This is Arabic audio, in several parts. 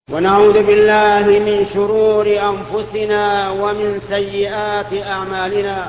ونعوذ بالله من شرور أنفسنا ومن سيئات أعمالنا.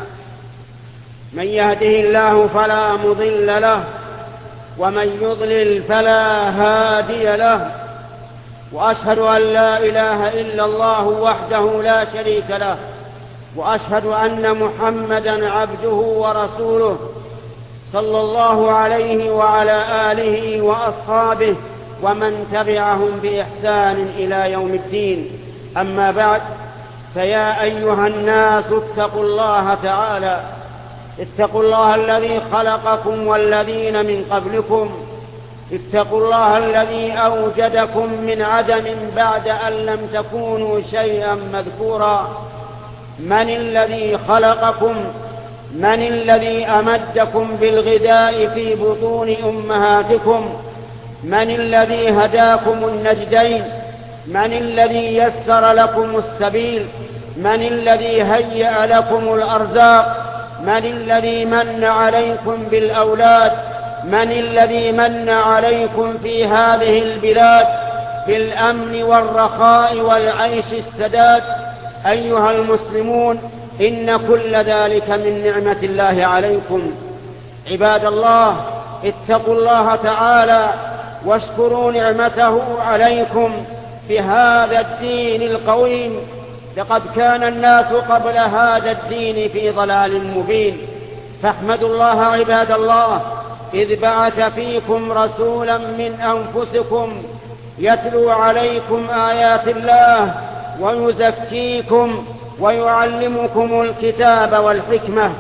من يهده الله فلا مضل له ومن يضلل فلا هادي له، وأشهد أن لا إله إلا الله وحده لا شريك له، وأشهد أن محمدا عبده ورسوله صلى الله عليه وعلى آله وأصحابه ومن تبعهم بإحسان إلى يوم الدين. أما بعد، فيا أيها الناس اتقوا الله تعالى، اتقوا الله الذي خلقكم والذين من قبلكم، اتقوا الله الذي أوجدكم من عدم بعد أن لم تكونوا شيئا مذكورا. من الذي خلقكم؟ من الذي أمدكم بالغذاء في بطون أمهاتكم؟ من الذي هداكم النجدين؟ من الذي يسر لكم السبيل؟ من الذي هيأ لكم الأرزاق؟ من الذي من عليكم بالأولاد؟ من الذي من عليكم في هذه البلاد بالأمن والرخاء والعيش السداد؟ أيها المسلمون، إن كل ذلك من نعمة الله عليكم. عباد الله، اتقوا الله تعالى واشكروا نعمته عليكم بهذا الدين القويم. لقد كان الناس قبل هذا الدين في ضلال مبين، فاحمدوا الله عباد الله إذ بعث فيكم رسولا من أنفسكم يتلو عليكم آيات الله ويزكيكم ويعلمكم الكتاب والحكمة،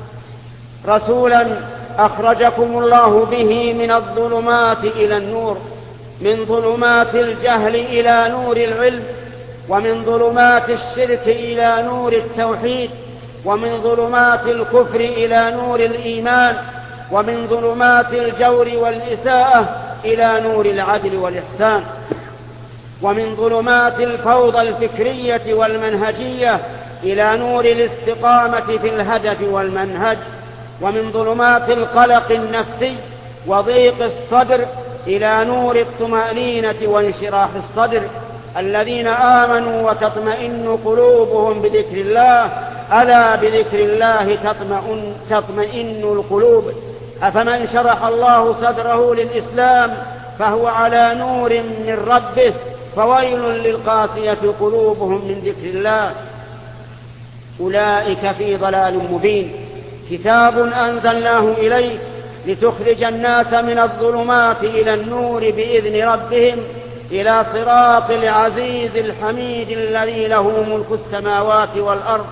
رسولا أخرجكم الله به من الظلمات إلى النور، من ظلمات الجهل إلى نور العلم، ومن ظلمات الشرك إلى نور التوحيد، ومن ظلمات الكفر إلى نور الإيمان، ومن ظلمات الجور والإساءة إلى نور العدل والإحسان، ومن ظلمات الفوضى الفكرية والمنهجية إلى نور الاستقامة في الهدف والمنهج، ومن ظلمات القلق النفسي وضيق الصدر إلى نور الطمأنينة وانشراح الصدر. الذين آمنوا وتطمئن قلوبهم بذكر الله، ألا بذكر الله تطمئن القلوب. أفمن شرح الله صدره للإسلام فهو على نور من ربه، فويل للقاسية قلوبهم من ذكر الله، أولئك في ضلال مبين. كتاب أنزلناه إليك لتخرج الناس من الظلمات إلى النور بإذن ربهم إلى صراط العزيز الحميد الذي له ملك السماوات والأرض،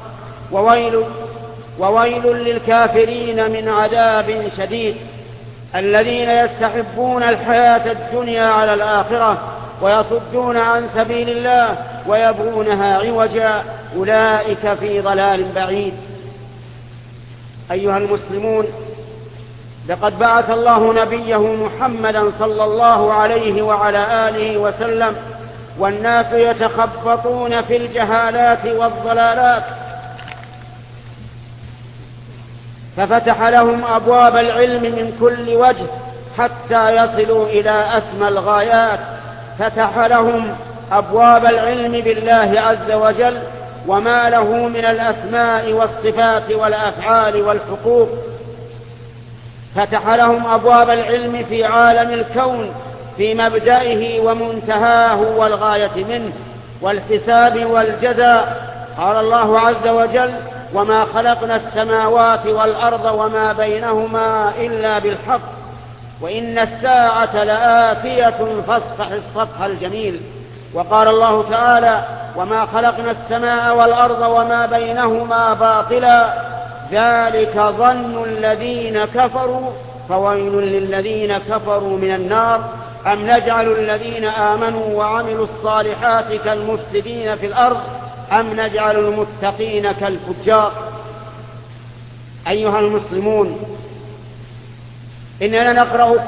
وويل للكافرين من عذاب شديد. الذين يستحبون الحياة الدنيا على الآخرة ويصدون عن سبيل الله ويبغونها عوجا، أولئك في ضلال بعيد. أيها المسلمون، لقد بعث الله نبيه محمدا صلى الله عليه وعلى آله وسلم، والناس يتخبطون في الجهالات والضلالات، ففتح لهم أبواب العلم من كل وجه حتى يصلوا إلى أسمى الغايات. فتح لهم أبواب العلم بالله عز وجل وما له من الأسماء والصفات والأفعال والحقوق. فتح لهم أبواب العلم في عالم الكون، في مبدئه ومنتهاه والغاية منه والحساب والجزاء. قال الله عز وجل: وما خلقنا السماوات والأرض وما بينهما إلا بالحق وإن الساعة لآتية فاصفح الصفح الجميل. وقال الله تعالى: وما خلقنا السماء والأرض وما بينهما باطلا ذلك ظن الذين كفروا فويل للذين كفروا من النار أم نجعل الذين آمنوا وعملوا الصالحات كالمفسدين في الأرض أم نجعل المتقين كالفجار. أيها المسلمون، إننا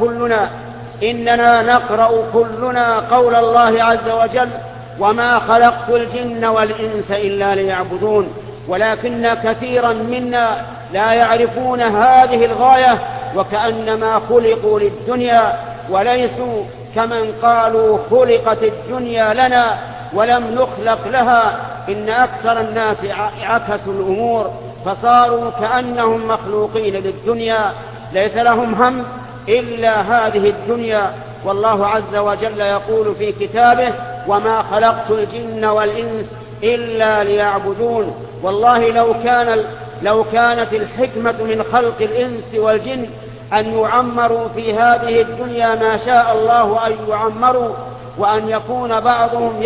نقرأ كلنا قول الله عز وجل: وما خلقت الجن والإنس إلا ليعبدون. ولكن كثيرا منا لا يعرفون هذه الغاية، وكأنما خلقوا للدنيا وليسوا كمن قالوا خلقت الدنيا لنا ولم نخلق لها. إن أكثر الناس عكسوا الأمور فصاروا كأنهم مخلوقين للدنيا، ليس لهم هم إلا هذه الدنيا. والله عز وجل يقول في كتابه: وما خلقت الجن والإنس إلا ليعبدون. والله لو كانت الحكمة من خلق الإنس والجن أن يعمروا في هذه الدنيا ما شاء الله أن يعمروا، وأن يكون بعضهم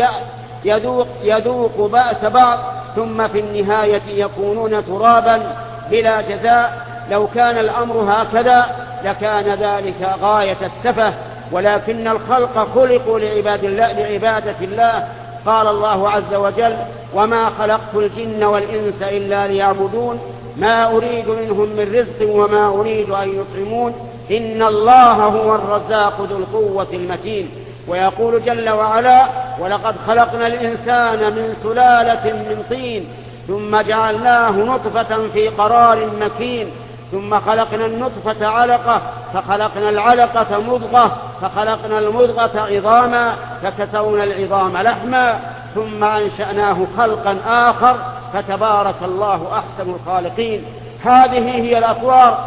يذوق بأس بعض ثم في النهاية يكونون ترابا بلا جزاء. لو كان الأمر هكذا لكان ذلك غاية السفه، ولكن الخلق خلقوا لعبادة الله. قال الله عز وجل: وما خلقت الجن والإنس إلا ليعبدون ما أريد منهم من رزق وما أريد أن يطعمون إن الله هو الرزاق ذو القوة المتين. ويقول جل وعلا: ولقد خلقنا الإنسان من سلالة من طين ثم جعلناه نطفة في قرار مكين ثم خلقنا النطفة علقة فخلقنا العلقة مضغة فخلقنا المضغة عظاما فكسونا العظام لحما ثم أنشأناه خلقا آخر فتبارك الله أحسن الخالقين. هذه هي الأطوار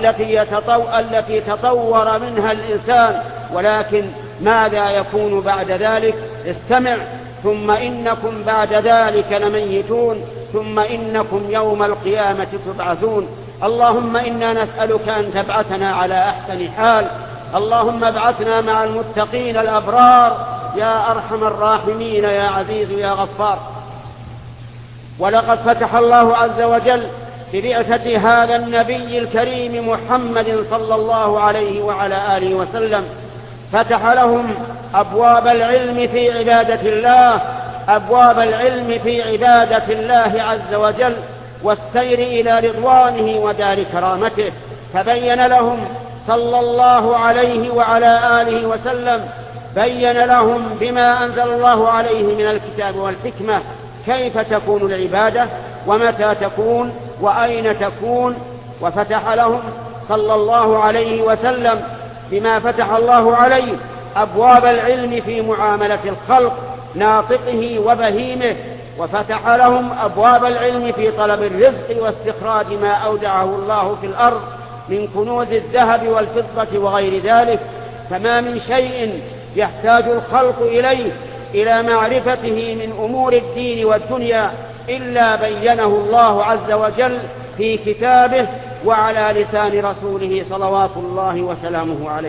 التي تطور منها الإنسان، ولكن ماذا يكون بعد ذلك؟ استمع: ثم إنكم بعد ذلك لميتون ثم إنكم يوم القيامة تبعثون. اللهم إنا نسألك أن تبعثنا على أحسن حال. اللهم ابعثنا مع المتقين الأبرار يا أرحم الراحمين يا عزيز يا غفار. ولقد فتح الله عز وجل ببعثة هذا النبي الكريم محمد صلى الله عليه وعلى آله وسلم، فتح لهم أبواب العلم في عبادة الله، أبواب العلم في عبادة الله عز وجل والسير إلى رضوانه ودار كرامته. فبين لهم صلى الله عليه وعلى آله وسلم، بين لهم بما أنزل الله عليه من الكتاب والحكمة كيف تكون العبادة ومتى تكون وأين تكون. وفتح لهم صلى الله عليه وسلم بما فتح الله عليه أبواب العلم في معاملة الخلق ناطقه وبهيمه، وفتح لهم أبواب العلم في طلب الرزق واستخراج ما أودعه الله في الأرض من كنوز الذهب والفضة وغير ذلك. فما من شيء يحتاج الخلق إليه إلى معرفته من أمور الدين والدنيا إلا بينه الله عز وجل في كتابه وعلى لسان رسوله صلوات الله وسلامه عليه.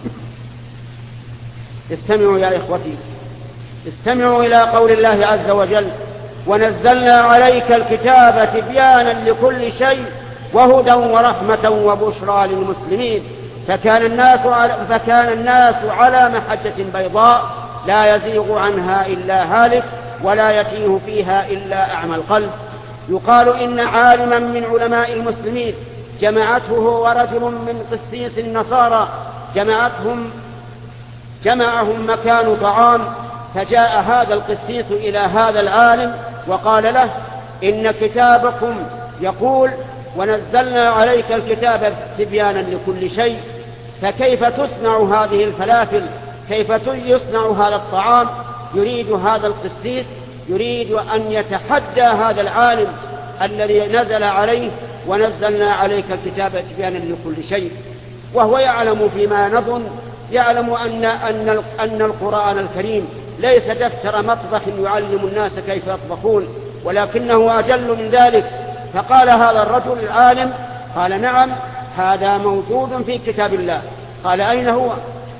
استمعوا يا إخوتي، استمعوا إلى قول الله عز وجل: ونزلنا عليك الكتاب تبيانا لكل شيء وهدى ورحمة وبشرى للمسلمين. فكان الناس على محجة بيضاء لا يزيغ عنها إلا هالك ولا يتيه فيها إلا أعمى القلب. يقال إن عالما من علماء المسلمين جمعته هو ورجل من قسيس النصارى، جمعهم مكان طعام، فجاء هذا القسيس إلى هذا العالم وقال له: إن كتابكم يقول ونزلنا عليك الكتاب تبيانا لكل شيء، فكيف تصنع هذه الفلافل؟ كيف يصنع هذا الطعام؟ يريد هذا القسيس يريد أن يتحدى هذا العالم الذي نزل عليه ونزلنا عليك الكتاب تبيانا لكل شيء، وهو يعلم فيما نظن، يعلم أن القرآن الكريم ليس دفتر مطبخ يعلم الناس كيف يطبخون، ولكنه أجل من ذلك. فقال هذا الرجل العالم: قال: نعم، هذا موجود في كتاب الله. قال: أين هو؟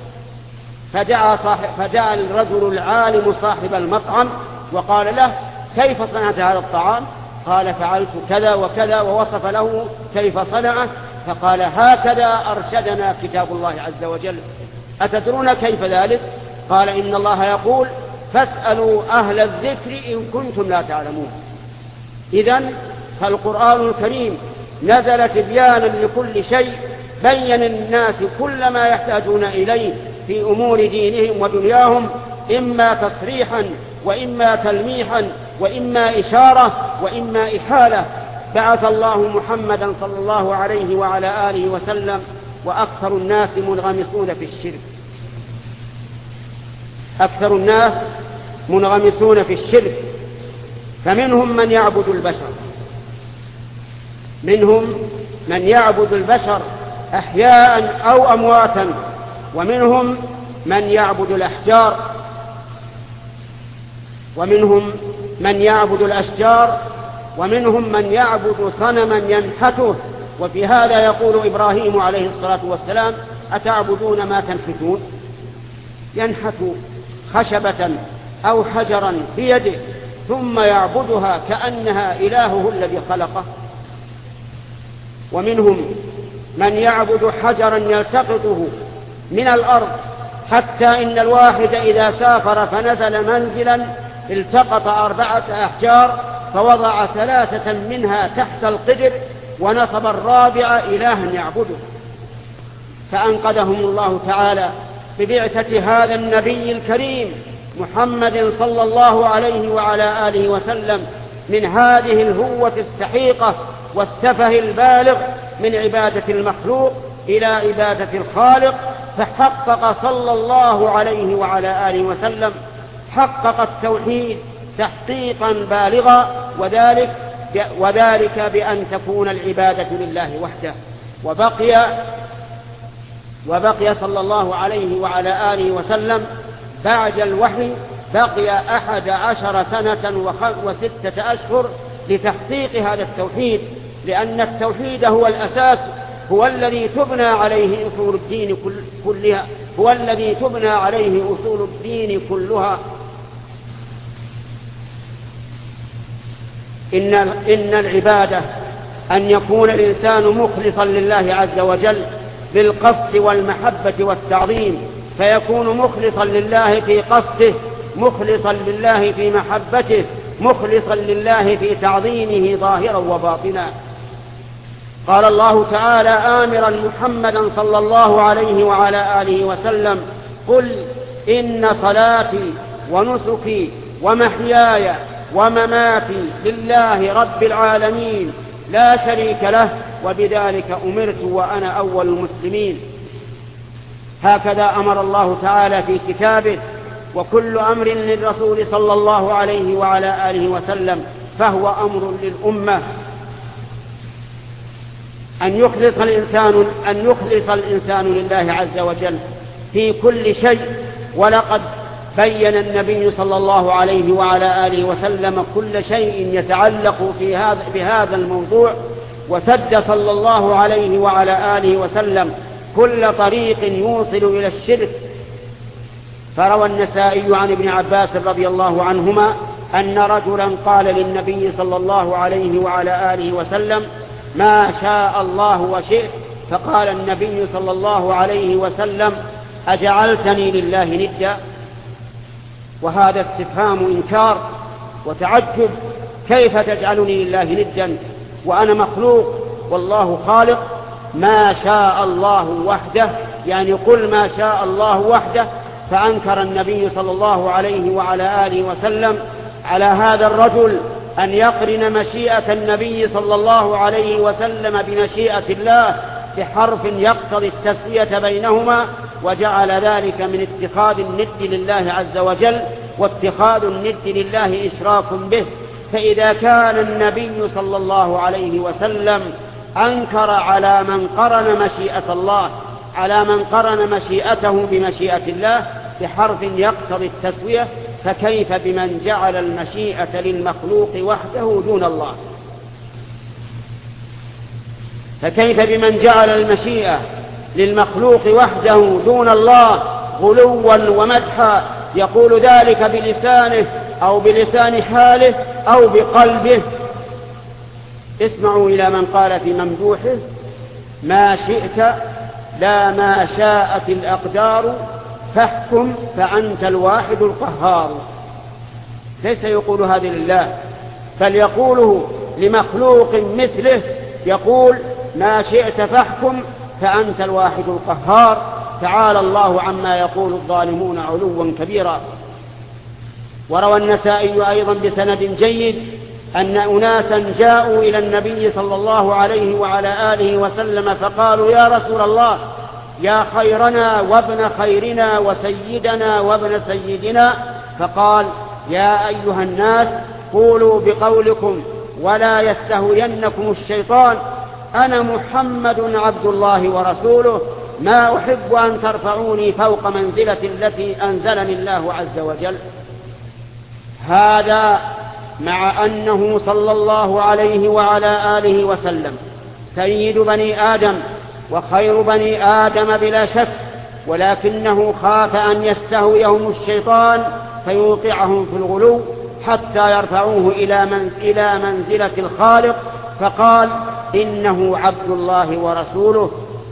فدعا الرجل العالم صاحب المطعم وقال له: كيف صنعت هذا الطعام؟ قال: فعلت كذا وكذا، ووصف له كيف صنعه. فقال: هكذا أرشدنا كتاب الله عز وجل. أتدرون كيف ذلك؟ قال: إن الله يقول: فاسألوا أهل الذكر إن كنتم لا تعلمون. إذن فالقرآن الكريم نزل تبيانا لكل شيء، بين الناس كل ما يحتاجون إليه في أمور دينهم ودنياهم، إما تصريحا وإما تلميحا وإما إشارة وإما إحالة. بعث الله محمدا صلى الله عليه وعلى آله وسلم وأكثر الناس منغمسون في الشرك، أكثر الناس منغمسون في الشرك، فمنهم من يعبد البشر، منهم من يعبد البشر أحياء أو أمواتا، ومنهم من يعبد الأحجار، ومنهم من يعبد الأشجار، ومنهم من يعبد صنما ينحته. وفي هذا يقول إبراهيم عليه الصلاة والسلام: أتعبدون ما تنحتون؟ ينحت خشبة أو حجرا بيده ثم يعبدها كأنها إلهه الذي خلقه. ومنهم من يعبد حجرا يلتقطه من الأرض، حتى إن الواحد إذا سافر فنزل منزلا التقط 4 أحجار فوضع 3 منها تحت القدر ونصب الرابع إلها يعبده. فأنقذهم الله تعالى ببعثة هذا النبي الكريم محمد صلى الله عليه وعلى آله وسلم من هذه الهوة السحيقة والسفه البالغ من عبادة المخلوق إلى عبادة الخالق، فحقق صلى الله عليه وعلى آله وسلم حقق التوحيد تحقيقا بالغا، وذلك بأن تكون العبادة لله وحده. وبقي صلى الله عليه وعلى آله وسلم بعد الوحي بقي 11 سنة و6 أشهر لتحقيق هذا التوحيد، لأن التوحيد هو الأساس، هو الذي تبنى عليه أصول الدين كلها، هو الذي تبنى عليه أصول الدين كلها. إن العبادة أن يكون الإنسان مخلصا لله عز وجل بالقصد والمحبة والتعظيم، فيكون مخلصا لله في قصده، مخلصا لله في محبته، مخلصا لله في تعظيمه ظاهرا وباطنا. قال الله تعالى آمرا محمدا صلى الله عليه وعلى آله وسلم: قل إن صلاتي ونسكي ومحياي ومماتي لله رب العالمين لا شريك له وبذلك أمرت وأنا أول المسلمين. هكذا أمر الله تعالى في كتابه، وكل أمر للرسول صلى الله عليه وعلى آله وسلم فهو أمر للأمة أن يخلص الإنسان لله عز وجل في كل شيء. ولقد بين النبي صلى الله عليه وعلى آله وسلم كل شيء يتعلق بهذا الموضوع، وسد صلى الله عليه وعلى آله وسلم كل طريق يوصل إلى الشرك. فروى النسائي عن ابن عباس رضي الله عنهما أن رجلا قال للنبي صلى الله عليه وعلى آله وسلم: ما شاء الله وشئت. فقال النبي صلى الله عليه وسلم: أجعلتني لله ندا؟ وهذا استفهام إنكار وتعجب، كيف تجعلني لله ندا وأنا مخلوق والله خالق؟ ما شاء الله وحده، يعني قل ما شاء الله وحده. فأنكر النبي صلى الله عليه وعلى آله وسلم على هذا الرجل أن يقرن مشيئة النبي صلى الله عليه وسلم بمشيئة الله بحرف يقتضي التسوية بينهما، وجعل ذلك من اتخاذ الند لله عز وجل، واتخاذ الند لله إشراك به. فإذا كان النبي صلى الله عليه وسلم أنكر على من قرن مشيئة الله، على من قرن مشيئته بمشيئة الله بحرف يقتضي التسوية، فكيف بمن جعل المشيئة للمخلوق وحده دون الله؟ فكيف بمن جعل المشيئة للمخلوق وحده دون الله غلوا ومدحا، يقول ذلك بلسانه أو بلسان حاله أو بقلبه؟ اسمعوا إلى من قال في ممدوحه: ما شئت لا ما شاءت الأقدار فاحكم فأنت الواحد القهار. ليس يقول هذا لله، بل يقوله لمخلوق مثله، يقول: ما شئت فاحكم فأنت الواحد القهار. تعالى الله عما يقول الظالمون علوا كبيرا. وروى النسائي أيضا بسند جيد أن أناسا جاءوا إلى النبي صلى الله عليه وعلى آله وسلم فقالوا: يا رسول الله، يا خيرنا وابن خيرنا وسيدنا وابن سيدنا، فقال يا أيها الناس قولوا بقولكم ولا يستهوينكم الشيطان، أنا محمد عبد الله ورسوله، ما أحب أن ترفعوني فوق منزلة التي أنزلني الله عز وجل. هذا مع أنه صلى الله عليه وعلى آله وسلم سيد بني آدم وخير بني آدم بلا شك، ولكنه خاف أن يستهويهم الشيطان فيوقعهم في الغلو حتى يرفعوه إلى منزلة الخالق، فقال إنه عبد الله ورسوله،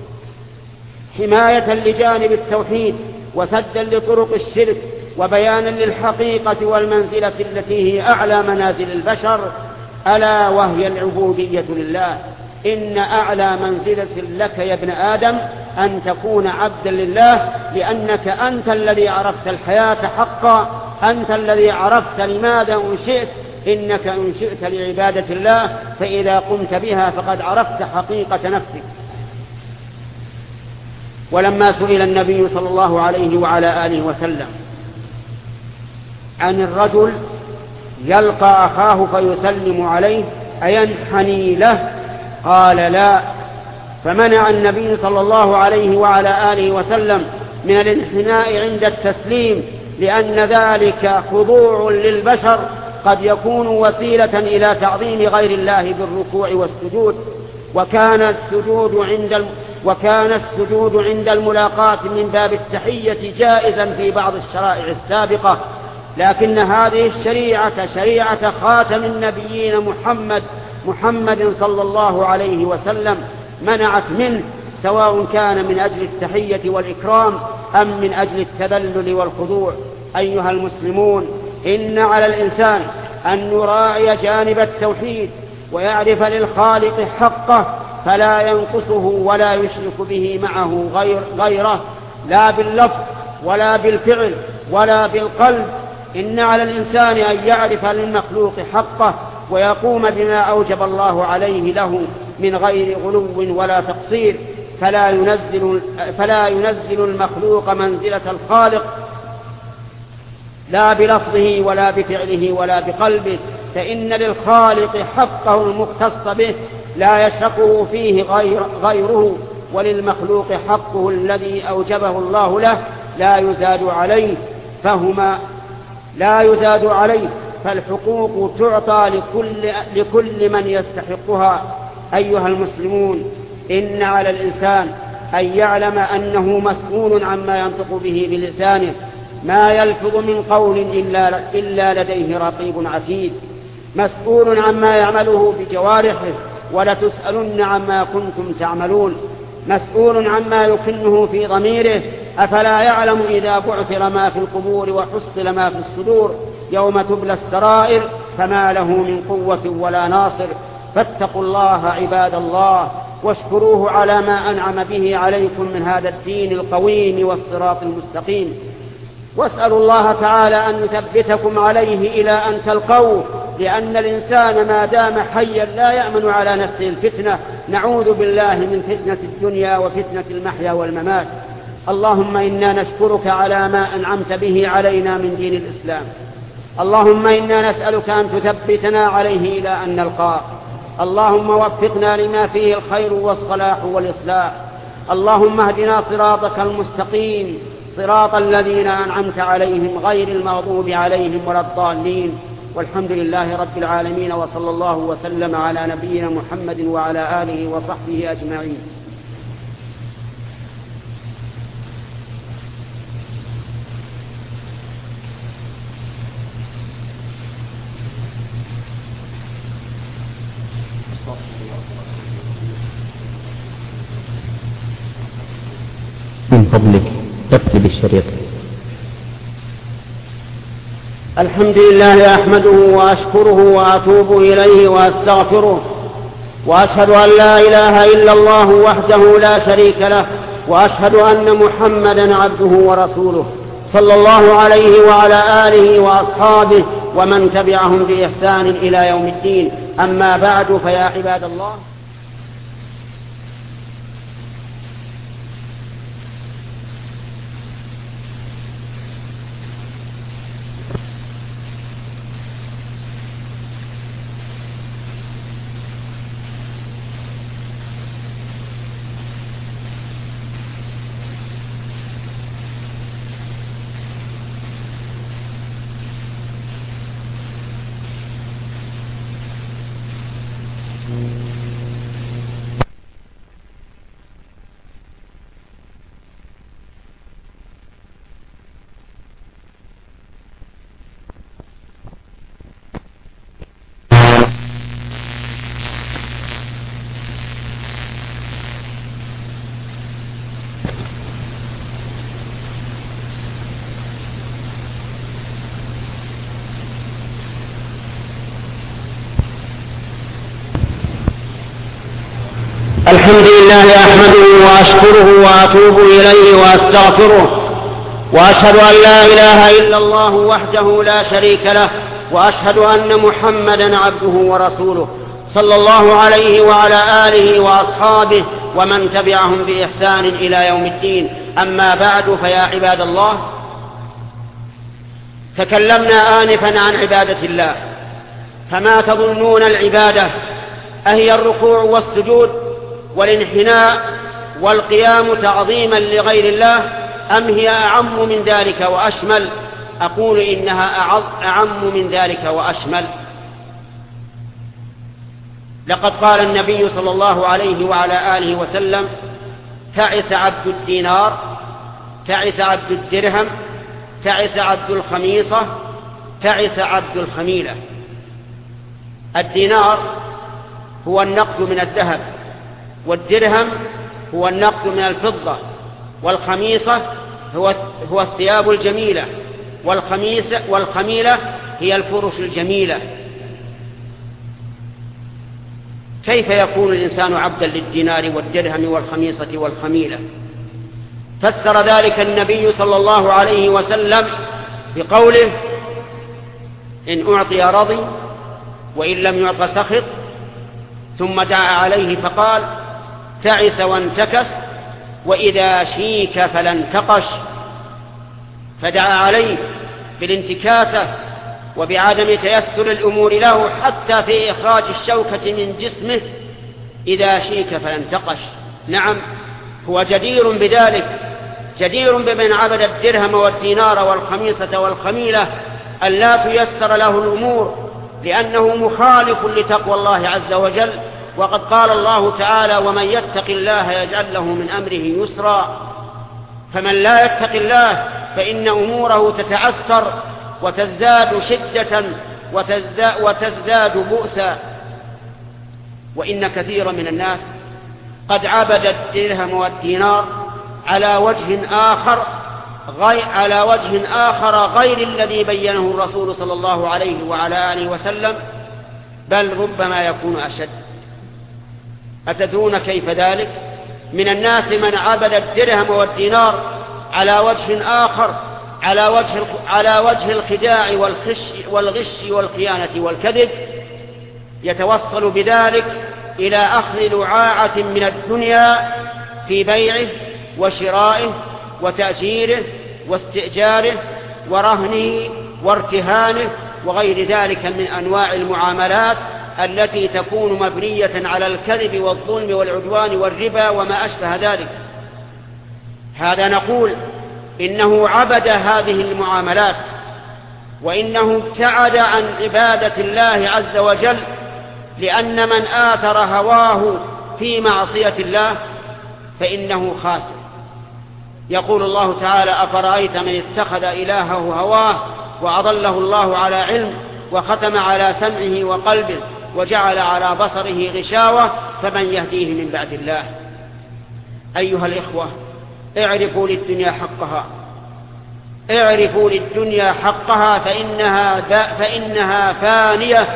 حماية لجانب التوحيد وسدا لطرق الشرك وبيانا للحقيقة والمنزلة التي هي أعلى منازل البشر، ألا وهي العبودية لله. إن أعلى منزلة لك يا ابن آدم أن تكون عبدا لله، لأنك أنت الذي عرفت الحياة حقا، أنت الذي عرفت لماذا أنشئت، إنك أنشئت لعبادة الله، فإذا قمت بها فقد عرفت حقيقة نفسك. ولما سئل النبي صلى الله عليه وعلى آله وسلم عن الرجل يلقى أخاه فيسلم عليه أينحني له، قال لا، فمنع النبي صلى الله عليه وعلى آله وسلم من الانحناء عند التسليم، لأن ذلك خضوع للبشر قد يكون وسيلة إلى تعظيم غير الله بالركوع والسجود، وكان السجود عند الملاقاة من باب التحية جائزا في بعض الشرائع السابقة، لكن هذه الشريعة شريعة خاتم النبيين محمد صلى الله عليه وسلم منعت منه، سواء كان من أجل التحية والإكرام أم من أجل التذلل والخضوع. أيها المسلمون، إن على الإنسان أن يراعي جانب التوحيد ويعرف للخالق حقه، فلا ينقصه ولا يشرك به معه غيره، لا باللفظ ولا بالفعل ولا بالقلب. إن على الإنسان أن يعرف للمخلوق حقه ويقوم بما أوجب الله عليه له من غير غلو ولا تقصير، فلا ينزل المخلوق منزلة الخالق لا بلفظه ولا بفعله ولا بقلبه، فإن للخالق حقه المختص به لا يشركه فيه غيره، وللمخلوق حقه الذي أوجبه الله له لا يزاد عليه، فالحقوق تعطى لكل من يستحقها. أيها المسلمون، إن على الإنسان أن يعلم أنه مسؤول عما ينطق به بلسانه، ما يلفظ من قول إلا لديه رقيب عتيد، مسؤول عما يعمله بجوارحه ولتسألن عما كنتم تعملون، مسؤول عما يكنه في ضميره، أفلا يعلم إذا بعثر ما في القبور وحصل ما في الصدور يوم تبلى السرائر فما له من قوة ولا ناصر. فاتقوا الله عباد الله واشكروه على ما أنعم به عليكم من هذا الدين القويم والصراط المستقيم، واسألوا الله تعالى أن يثبتكم عليه إلى أن تلقوه، لأن الإنسان ما دام حيا لا يأمن على نفسه الفتنة. نعوذ بالله من فتنة الدنيا وفتنة المحيا والممات. اللهم إنا نشكرك على ما أنعمت به علينا من دين الإسلام، اللهم إنا نسألك أن تثبتنا عليه إلى أن نلقاه، اللهم وفقنا لما فيه الخير والصلاح والإصلاح، اللهم اهدنا صراطك المستقيم، صراط الذين أنعمت عليهم غير المغضوب عليهم ولا الضالين. والحمد لله رب العالمين، وصلى الله وسلم على نبينا محمد وعلى آله وصحبه أجمعين. من فضلك تكتب الشريط. الحمد لله أحمده وأشكره وأتوب إليه وأستغفره، وأشهد أن لا إله إلا الله وحده لا شريك له، وأشهد أن محمدا عبده ورسوله صلى الله عليه وعلى آله وأصحابه ومن تبعهم بإحسان إلى يوم الدين. أما بعد، فيا عباد الله، الحمد لله أحمده وأشكره وأتوب إليه وأستغفره، وأشهد أن لا إله إلا الله وحده لا شريك له، وأشهد أن محمدا عبده ورسوله صلى الله عليه وعلى آله وأصحابه ومن تبعهم بإحسان إلى يوم الدين. أما بعد، فيا عباد الله، تكلمنا آنفا عن عبادة الله، فما تظنون العبادة؟ أهي الركوع والسجود والانحناء والقيام تعظيما لغير الله، أم هي أعم من ذلك وأشمل؟ أقول إنها أعم من ذلك وأشمل. لقد قال النبي صلى الله عليه وعلى آله وسلم: تعس عبد الدينار، تعس عبد الدرهم، تعس عبد الخميصة، تعس عبد الخميلة. الدينار هو النقد من الذهب، والدرهم هو النقد من الفضة، والخميصة هو الثياب الجميلة، والخميلة هي الفرش الجميلة. كيف يكون الإنسان عبدا للدينار والدرهم والخميصة والخميلة؟ فسر ذلك النبي صلى الله عليه وسلم بقوله: إن أعطي رضي وإن لم يعط سخط. ثم دعا عليه فقال: تعس وانتكس، وإذا شيك فلا انتقش. فدعا عليه بالانتكاسة وبعدم تيسر الأمور له حتى في إخراج الشوكة من جسمه. إذا شيك فلا انتقش. نعم، هو جدير بذلك، جدير بمن عبد الدرهم والدينار والخميصة والخميلة أن لا تيسر له الأمور، لأنه مخالف لتقوى الله عز وجل. وقد قال الله تعالى: ومن يتق الله يجعل له من أمره يسرا. فمن لا يتق الله فإن أموره تتعسر وتزداد شدة وتزداد بؤسا. وإن كثيرا من الناس قد عبد الدرهم والدينار على وجه آخر غير الذي بينه الرسول صلى الله عليه وعلى آله وسلم، بل ربما يكون أشد. أتدرون كيف ذلك؟ من الناس من عبد الدرهم والدينار على وجه آخر، على وجه الخداع والغش والخيانة والكذب، يتوصل بذلك إلى أخذ لعاعة من الدنيا في بيعه وشرائه وتأجيره واستئجاره ورهنه وارتهانه وغير ذلك من أنواع المعاملات التي تكون مبنية على الكذب والظلم والعدوان والربا وما أشبه ذلك. هذا نقول إنه عبد هذه المعاملات، وإنه ابتعد عن عبادة الله عز وجل، لأن من آثر هواه في معصية الله فإنه خاسر. يقول الله تعالى: أفرأيت من اتخذ إلهه هواه وأضله الله على علم وختم على سمعه وقلبه وجعل على بصره غشاوة فمن يهديه من بعد الله. أيها الإخوة، اعرفوا للدنيا حقها، اعرفوا للدنيا حقها، فإنها فانية.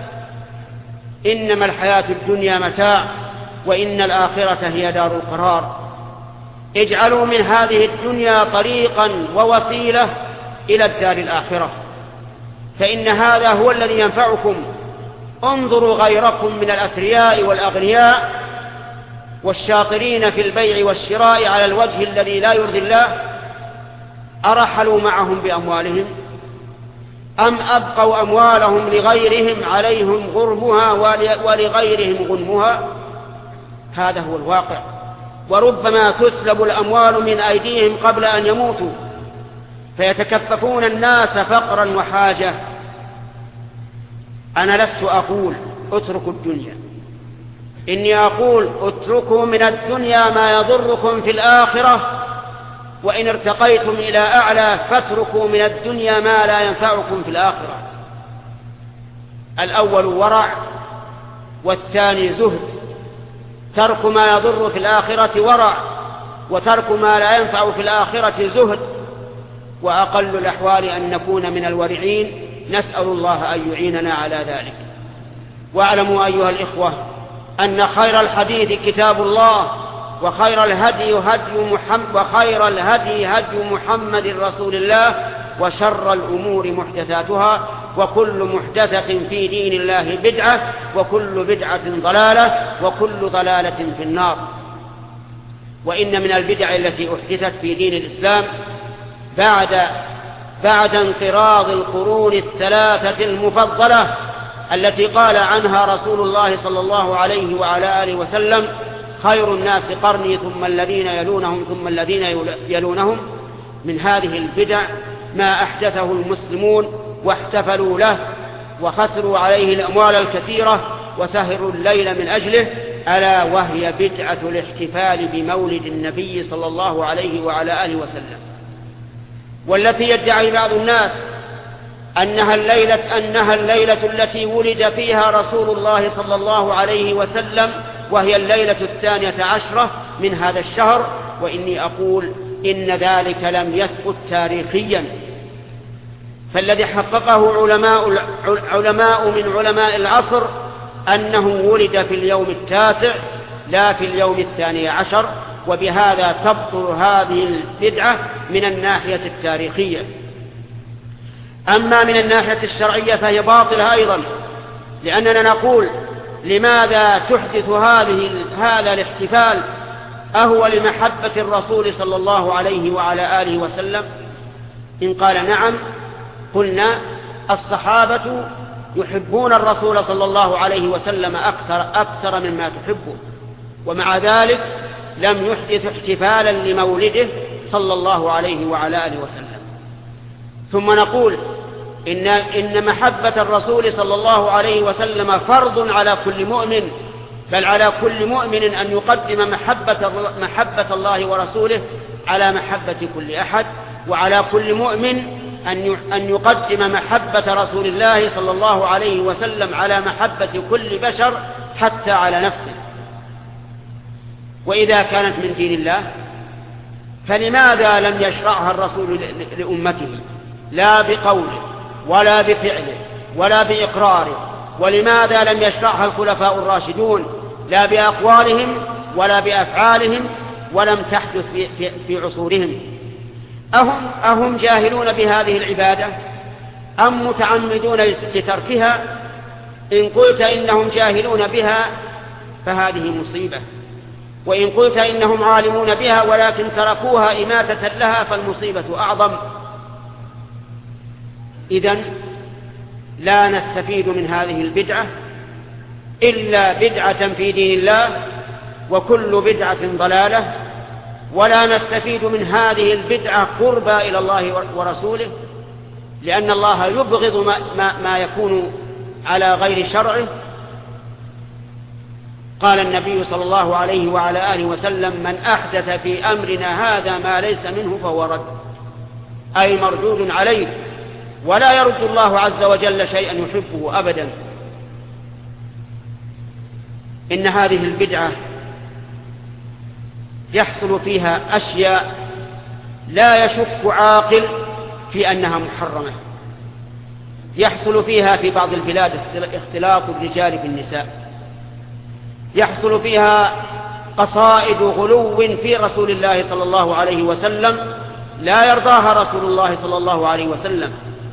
إنما الحياة الدنيا متاع، وإن الآخرة هي دار القرار. اجعلوا من هذه الدنيا طريقا ووسيلة إلى الدار الآخرة، فإن هذا هو الذي ينفعكم. انظروا غيركم من الأثرياء والأغنياء والشاطرين في البيع والشراء على الوجه الذي لا يرضي الله، أرحلوا معهم بأموالهم أم أبقوا أموالهم لغيرهم عليهم غرمها ولغيرهم غنمها؟ هذا هو الواقع. وربما تسلب الأموال من أيديهم قبل أن يموتوا، فيتكففون الناس فقرا وحاجة. أنا لست أقول اتركوا الدنيا، إني أقول اتركوا من الدنيا ما يضركم في الآخرة، وإن ارتقيتم إلى أعلى فاتركوا من الدنيا ما لا ينفعكم في الآخرة. الأول ورع، والثاني زهد. ترك ما يضر في الآخرة ورع، وترك ما لا ينفع في الآخرة زهد. وأقل الأحوال أن نكون من الورعين، نسأل الله أن يعيننا على ذلك. واعلموا أيها الإخوة أن خير الحديث كتاب الله وخير الهدي هدي محمد رسول الله وشر الأمور محدثاتها وكل محدثة في دين الله بدعة وكل بدعة ضلالة وكل ضلالة في النار. وإن من البدع التي أحدثت في دين الإسلام بعد انقراض القرون الثلاثة المفضلة التي قال عنها رسول الله صلى الله عليه وعلى آله وسلم: خير الناس قرني ثم الذين يلونهم ثم الذين يلونهم. من هذه البدع ما أحدثه المسلمون واحتفلوا له وخسروا عليه الأموال الكثيرة وسهروا الليل من أجله، ألا وهي بدعة الاحتفال بمولد النبي صلى الله عليه وعلى آله وسلم، والتي يدعي بعض الناس أنها الليلة التي ولد فيها رسول الله صلى الله عليه وسلم، وهي الليلة 12 من هذا الشهر. وإني أقول إن ذلك لم يثبت تاريخيا، فالذي حققه علماء من علماء العصر أنه ولد في اليوم 9 لا في اليوم 12، وبهذا تبطل هذه البدعة من الناحية التاريخية. أما من الناحية الشرعية فهي باطلة أيضا، لأننا نقول: لماذا تحدث هذا الاحتفال؟ أهو لمحبة الرسول صلى الله عليه وعلى آله وسلم؟ إن قال نعم، قلنا: الصحابة يحبون الرسول صلى الله عليه وسلم أكثر مما تحبه، ومع ذلك لم يحدث احتفالا لمولده صلى الله عليه وعلى آله وسلم. ثم نقول إن محبة الرسول صلى الله عليه وسلم فرض على كل مؤمن، بل على كل مؤمن أن يقدم محبة الله ورسوله على محبة كل أحد، وعلى كل مؤمن أن يقدم محبة رسول الله صلى الله عليه وسلم على محبة كل بشر حتى على نفسه. وإذا كانت من دين الله فلماذا لم يشرعها الرسول لأمته، لا بقوله ولا بفعله ولا بإقراره؟ ولماذا لم يشرعها الخلفاء الراشدون، لا بأقوالهم ولا بأفعالهم، ولم تحدث في عصورهم؟ أهم جاهلون بهذه العبادة أم متعمدون لتركها؟ إن قلت إنهم جاهلون بها فهذه مصيبة، وإن قلت إنهم عالمون بها ولكن تركوها إماتة لها فالمصيبة أعظم. إذن لا نستفيد من هذه البدعة إلا بدعة في دين الله، وكل بدعة ضلالة، ولا نستفيد من هذه البدعة قربا إلى الله ورسوله، لأن الله يبغض ما يكون على غير شرعه. قال النبي صلى الله عليه وعلى آله وسلم: من أحدث في أمرنا هذا ما ليس منه فهو رد، أي مردود عليه، ولا يرد الله عز وجل شيئا يحبه أبدا. إن هذه البدعة يحصل فيها أشياء لا يشك عاقل في أنها محرمة. يحصل فيها في بعض البلاد اختلاط الرجال بالنساء، يحصل فيها قصائد غلو في رسول الله صلى الله عليه وسلم لا يرضاها رسول الله صلى الله عليه وسلم،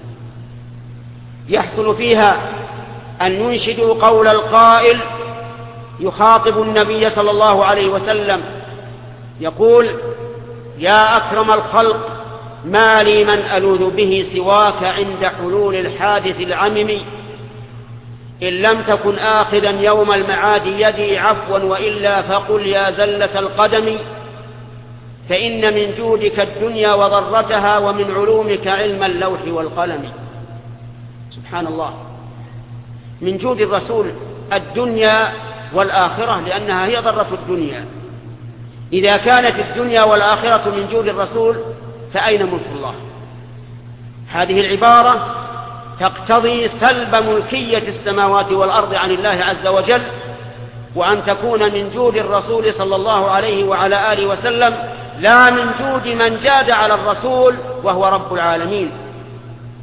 يحصل فيها أن ينشدوا قول القائل يخاطب النبي صلى الله عليه وسلم يقول: يا أكرم الخلق ما لي من ألوذ به سواك عند حلول الحادث العمم، إن لم تكن آخذا يوم المعاد يدي عفوا وإلا فقل يا زلة القدم، فإن من جودك الدنيا وضرتها ومن علومك علم اللوح والقلم. سبحان الله، من جود الرسول الدنيا والآخرة، لأنها هي ضرة الدنيا. إذا كانت الدنيا والآخرة من جود الرسول فأين ملك الله؟ هذه العبارة تقتضي سلب ملكية السماوات والأرض عن الله عز وجل، وأن تكون من جود الرسول صلى الله عليه وعلى آله وسلم، لا من جود من جاد على الرسول وهو رب العالمين،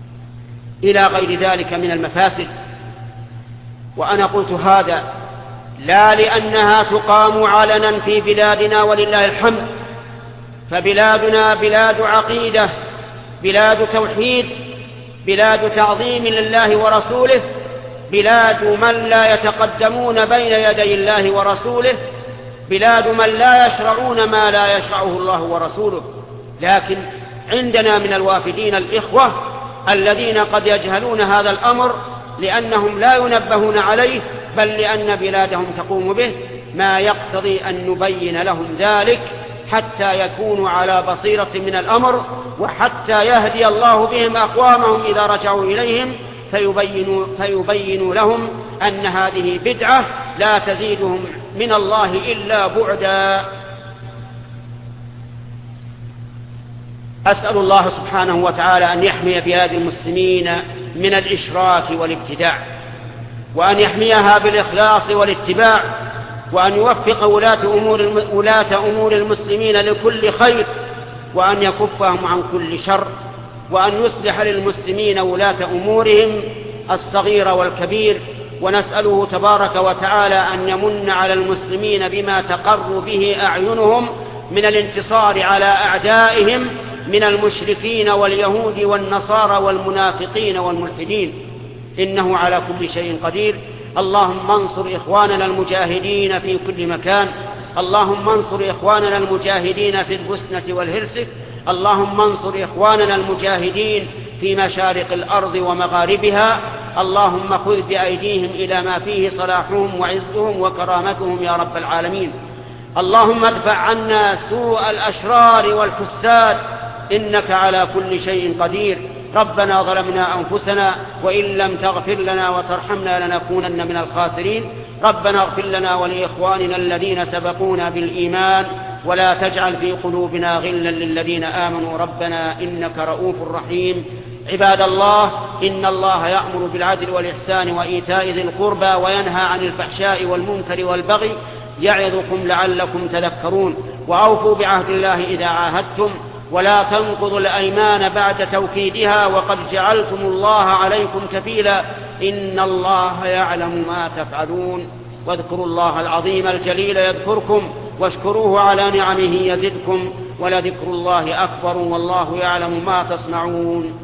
إلى غير ذلك من المفاسد. وأنا قلت هذا لا لأنها تقام علنا في بلادنا ولله الحمد، فبلادنا بلاد عقيدة، بلاد توحيد، بلاد تعظيم لله ورسوله، بلاد من لا يتقدمون بين يدي الله ورسوله، بلاد من لا يشرعون ما لا يشرعه الله ورسوله. لكن عندنا من الوافدين الإخوة الذين قد يجهلون هذا الأمر لأنهم لا ينبهون عليه، بل لأن بلادهم تقوم به، ما يقتضي أن نبين لهم ذلك حتى يكونوا على بصيرة من الأمر، وحتى يهدي الله بهم أقوامهم إذا رجعوا إليهم فيبينوا لهم أن هذه بدعة لا تزيدهم من الله إلا بعدا. أسأل الله سبحانه وتعالى أن يحمي بلاد المسلمين من الإشراك والابتداع، وأن يحميها بالإخلاص والاتباع، وأن يوفق ولاة أمور المسلمين لكل خير، وأن يكفهم عن كل شر، وأن يصلح للمسلمين ولاة أمورهم الصغير والكبير. ونسأله تبارك وتعالى أن يمن على المسلمين بما تقر به أعينهم من الانتصار على أعدائهم من المشركين واليهود والنصارى والمنافقين والملحدين، إنه على كل شيء قدير. اللهم انصر إخواننا المجاهدين في كل مكان، اللهم انصر إخواننا المجاهدين في البوسنة والهرسك، اللهم انصر إخواننا المجاهدين في مشارق الأرض ومغاربها، اللهم خذ بأيديهم إلى ما فيه صلاحهم وعزهم وكرامتهم يا رب العالمين. اللهم ادفع عنا سوء الأشرار والفساد، إنك على كل شيء قدير. ربنا ظلمنا أنفسنا وإن لم تغفر لنا وترحمنا لنكونن من الخاسرين. ربنا اغفر لنا ولإخواننا الذين سبقونا بالإيمان ولا تجعل في قلوبنا غلا للذين آمنوا ربنا إنك رؤوف رحيم. عباد الله، إن الله يأمر بالعدل والإحسان وإيتاء ذي القربى وينهى عن الفحشاء والمنكر والبغي يعظكم لعلكم تذكرون. وأوفوا بعهد الله إذا عاهدتم، ولا تنقضوا الأيمان بعد توكيدها وقد جعلتم الله عليكم كفيلا، إن الله يعلم ما تفعلون. واذكروا الله العظيم الجليل يذكركم، واشكروه على نعمه يزدكم، ولذكر الله أكبر والله يعلم ما تصنعون.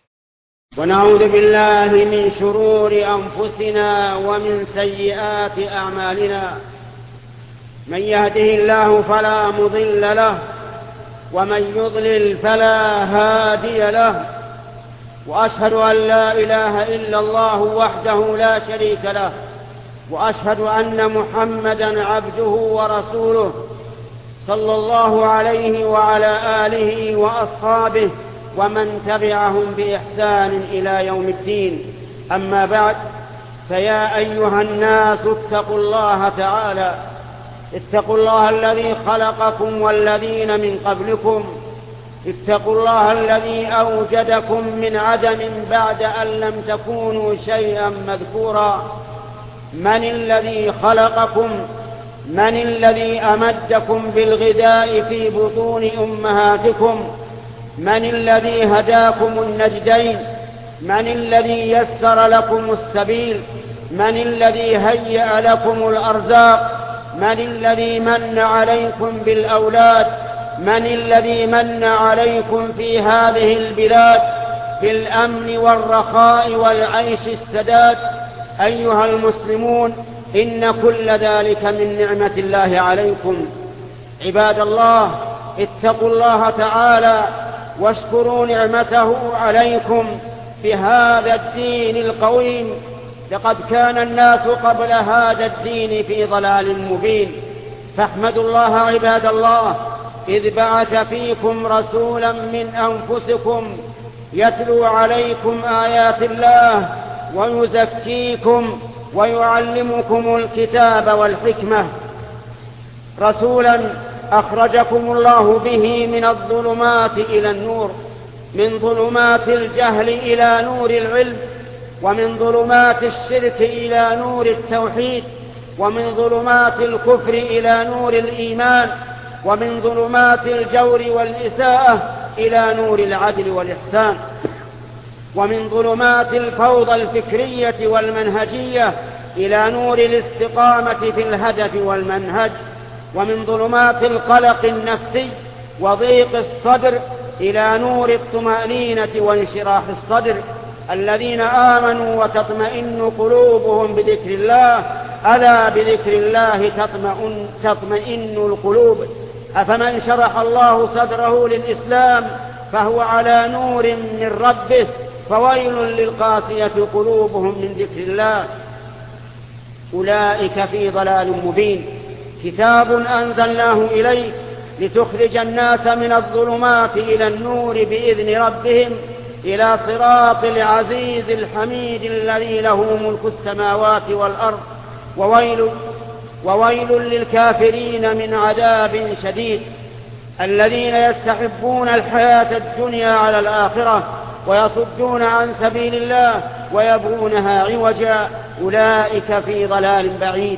ونعوذ بالله من شرور أنفسنا ومن سيئات أعمالنا، من يهده الله فلا مضل له، ومن يضلل فلا هادي له، وأشهد أن لا إله إلا الله وحده لا شريك له، وأشهد أن محمدا عبده ورسوله صلى الله عليه وعلى آله وأصحابه ومن تبعهم بإحسان إلى يوم الدين. أما بعد، فيا أيها الناس اتقوا الله تعالى، اتقوا الله الذي خلقكم والذين من قبلكم، اتقوا الله الذي أوجدكم من عدم بعد أن لم تكونوا شيئا مذكورا. من الذي خلقكم؟ من الذي أمدكم بالغذاء في بطون أمهاتكم؟ من الذي هداكم النجدين؟ من الذي يسر لكم السبيل؟ من الذي هيأ لكم الأرزاق؟ من الذي من عليكم بالأولاد؟ من الذي من عليكم في هذه البلاد بالأمن والرخاء والعيش السداد؟ أيها المسلمون، إن كل ذلك من نعمة الله عليكم. عباد الله، اتقوا الله تعالى واشكروا نعمته عليكم بهذا الدين القويم، لقد كان الناس قبل هذا الدين في ضلال مبين. فاحمدوا الله عباد الله إذ بعث فيكم رسولا من أنفسكم يتلو عليكم آيات الله ويزكيكم ويعلمكم الكتاب والحكمة، رسولا أخرجكم الله به من الظلمات إلى النور، من ظلمات الجهل إلى نور العلم، ومن ظلمات الشرك إلى نور التوحيد، ومن ظلمات الكفر إلى نور الإيمان، ومن ظلمات الجور والإساءة إلى نور العدل والإحسان، ومن ظلمات الفوضى الفكرية والمنهجية إلى نور الاستقامة في الهدف والمنهج، ومن ظلمات القلق النفسي وضيق الصدر إلى نور الطمأنينة وانشراح الصدر. الذين آمنوا وتطمئن قلوبهم بذكر الله، ألا بذكر الله تطمئن القلوب. أفمن شرح الله صدره للإسلام فهو على نور من ربه، فويل للقاسية قلوبهم من ذكر الله، أولئك في ضلال مبين. كتاب أنزلناه إليك لتخرج الناس من الظلمات إلى النور بإذن ربهم إلى صراط العزيز الحميد الذي له ملك السماوات والأرض، وويل للكافرين من عذاب شديد. الذين يستحبون الحياة الدنيا على الآخرة ويصدون عن سبيل الله ويبغونها عوجا، أولئك في ضلال بعيد.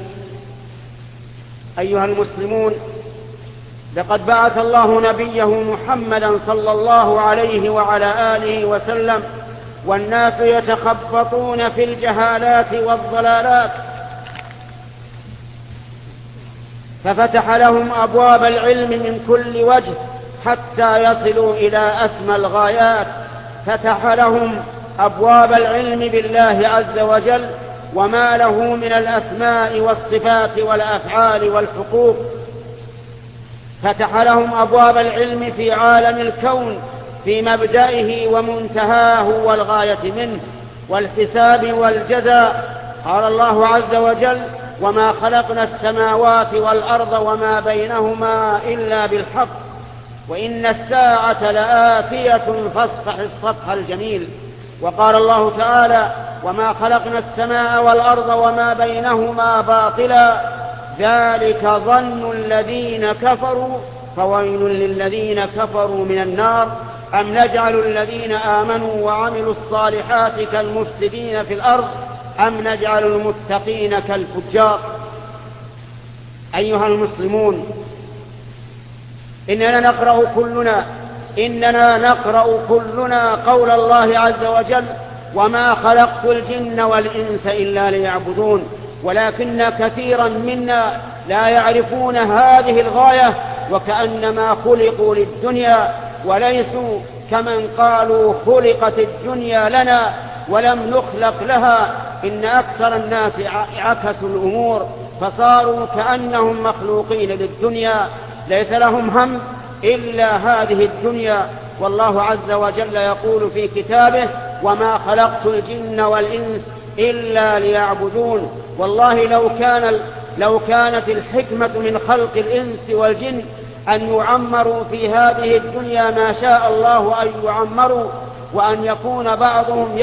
أيها المسلمون، لقد بعث الله نبيه محمدا صلى الله عليه وعلى آله وسلم، والناس يتخبطون في الجهالات والضلالات، ففتح لهم أبواب العلم من كل وجه حتى يصلوا إلى أسمى الغايات. فتح لهم أبواب العلم بالله عز وجل وما له من الأسماء والصفات والأفعال والحقوق. فتح لهم أبواب العلم في عالم الكون، في مبدئه ومنتهاه والغاية منه والحساب والجزاء. قال الله عز وجل: وما خلقنا السماوات والأرض وما بينهما إلا بالحق وإن الساعة لآتية فاصفح الصفح الجميل. وقال الله تعالى: وما خلقنا السماء والأرض وما بينهما باطلا ذلك ظن الذين كفروا فويل للذين كفروا من النار أم نجعل الذين آمنوا وعملوا الصالحات كالمفسدين في الأرض أم نجعل المتقين كالفجار. أيها المسلمون، إننا نقرأ كلنا قول الله عز وجل: وما خلقت الجن والإنس إلا ليعبدون. ولكن كثيرا منا لا يعرفون هذه الغاية، وكأنما خلقوا للدنيا وليسوا كمن قالوا خلقت الدنيا لنا ولم نخلق لها. إن أكثر الناس عكسوا الأمور فصاروا كأنهم مخلوقين للدنيا، ليس لهم هم إلا هذه الدنيا. والله عز وجل يقول في كتابه: وما خلقت الجن والإنس إلا ليعبدون. والله لو كانت الحكمة من خلق الإنس والجن أن يعمروا في هذه الدنيا ما شاء الله أن يعمروا، وأن يكون بعضهم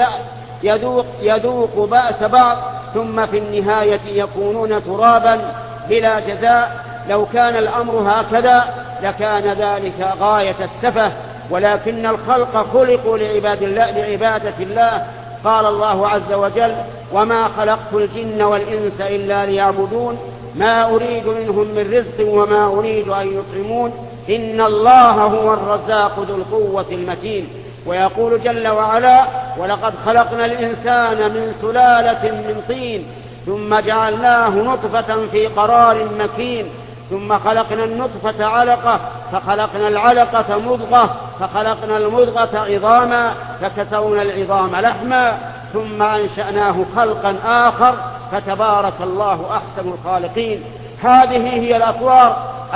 يذوق بأس بعض ثم في النهاية يكونون ترابا بلا جزاء. لو كان الأمر هكذا لكان ذلك غاية السفه، ولكن الخلق خلقوا لعبادة الله. قال الله عز وجل: وما خلقت الجن والإنس إلا ليعبدون ما أريد منهم من رزق وما أريد أن يطعمون إن الله هو الرزاق ذو القوة المتين. ويقول جل وعلا: ولقد خلقنا الإنسان من سلالة من طين ثم جعلناه نطفة في قرار مكين ثم خلقنا النطفة علقة فخلقنا العلقة مضغة فخلقنا المضغة عظاما فكسونا العظام لحما ثم أنشأناه خلقا آخر فتبارك الله أحسن الخالقين. هذه هي الأطوار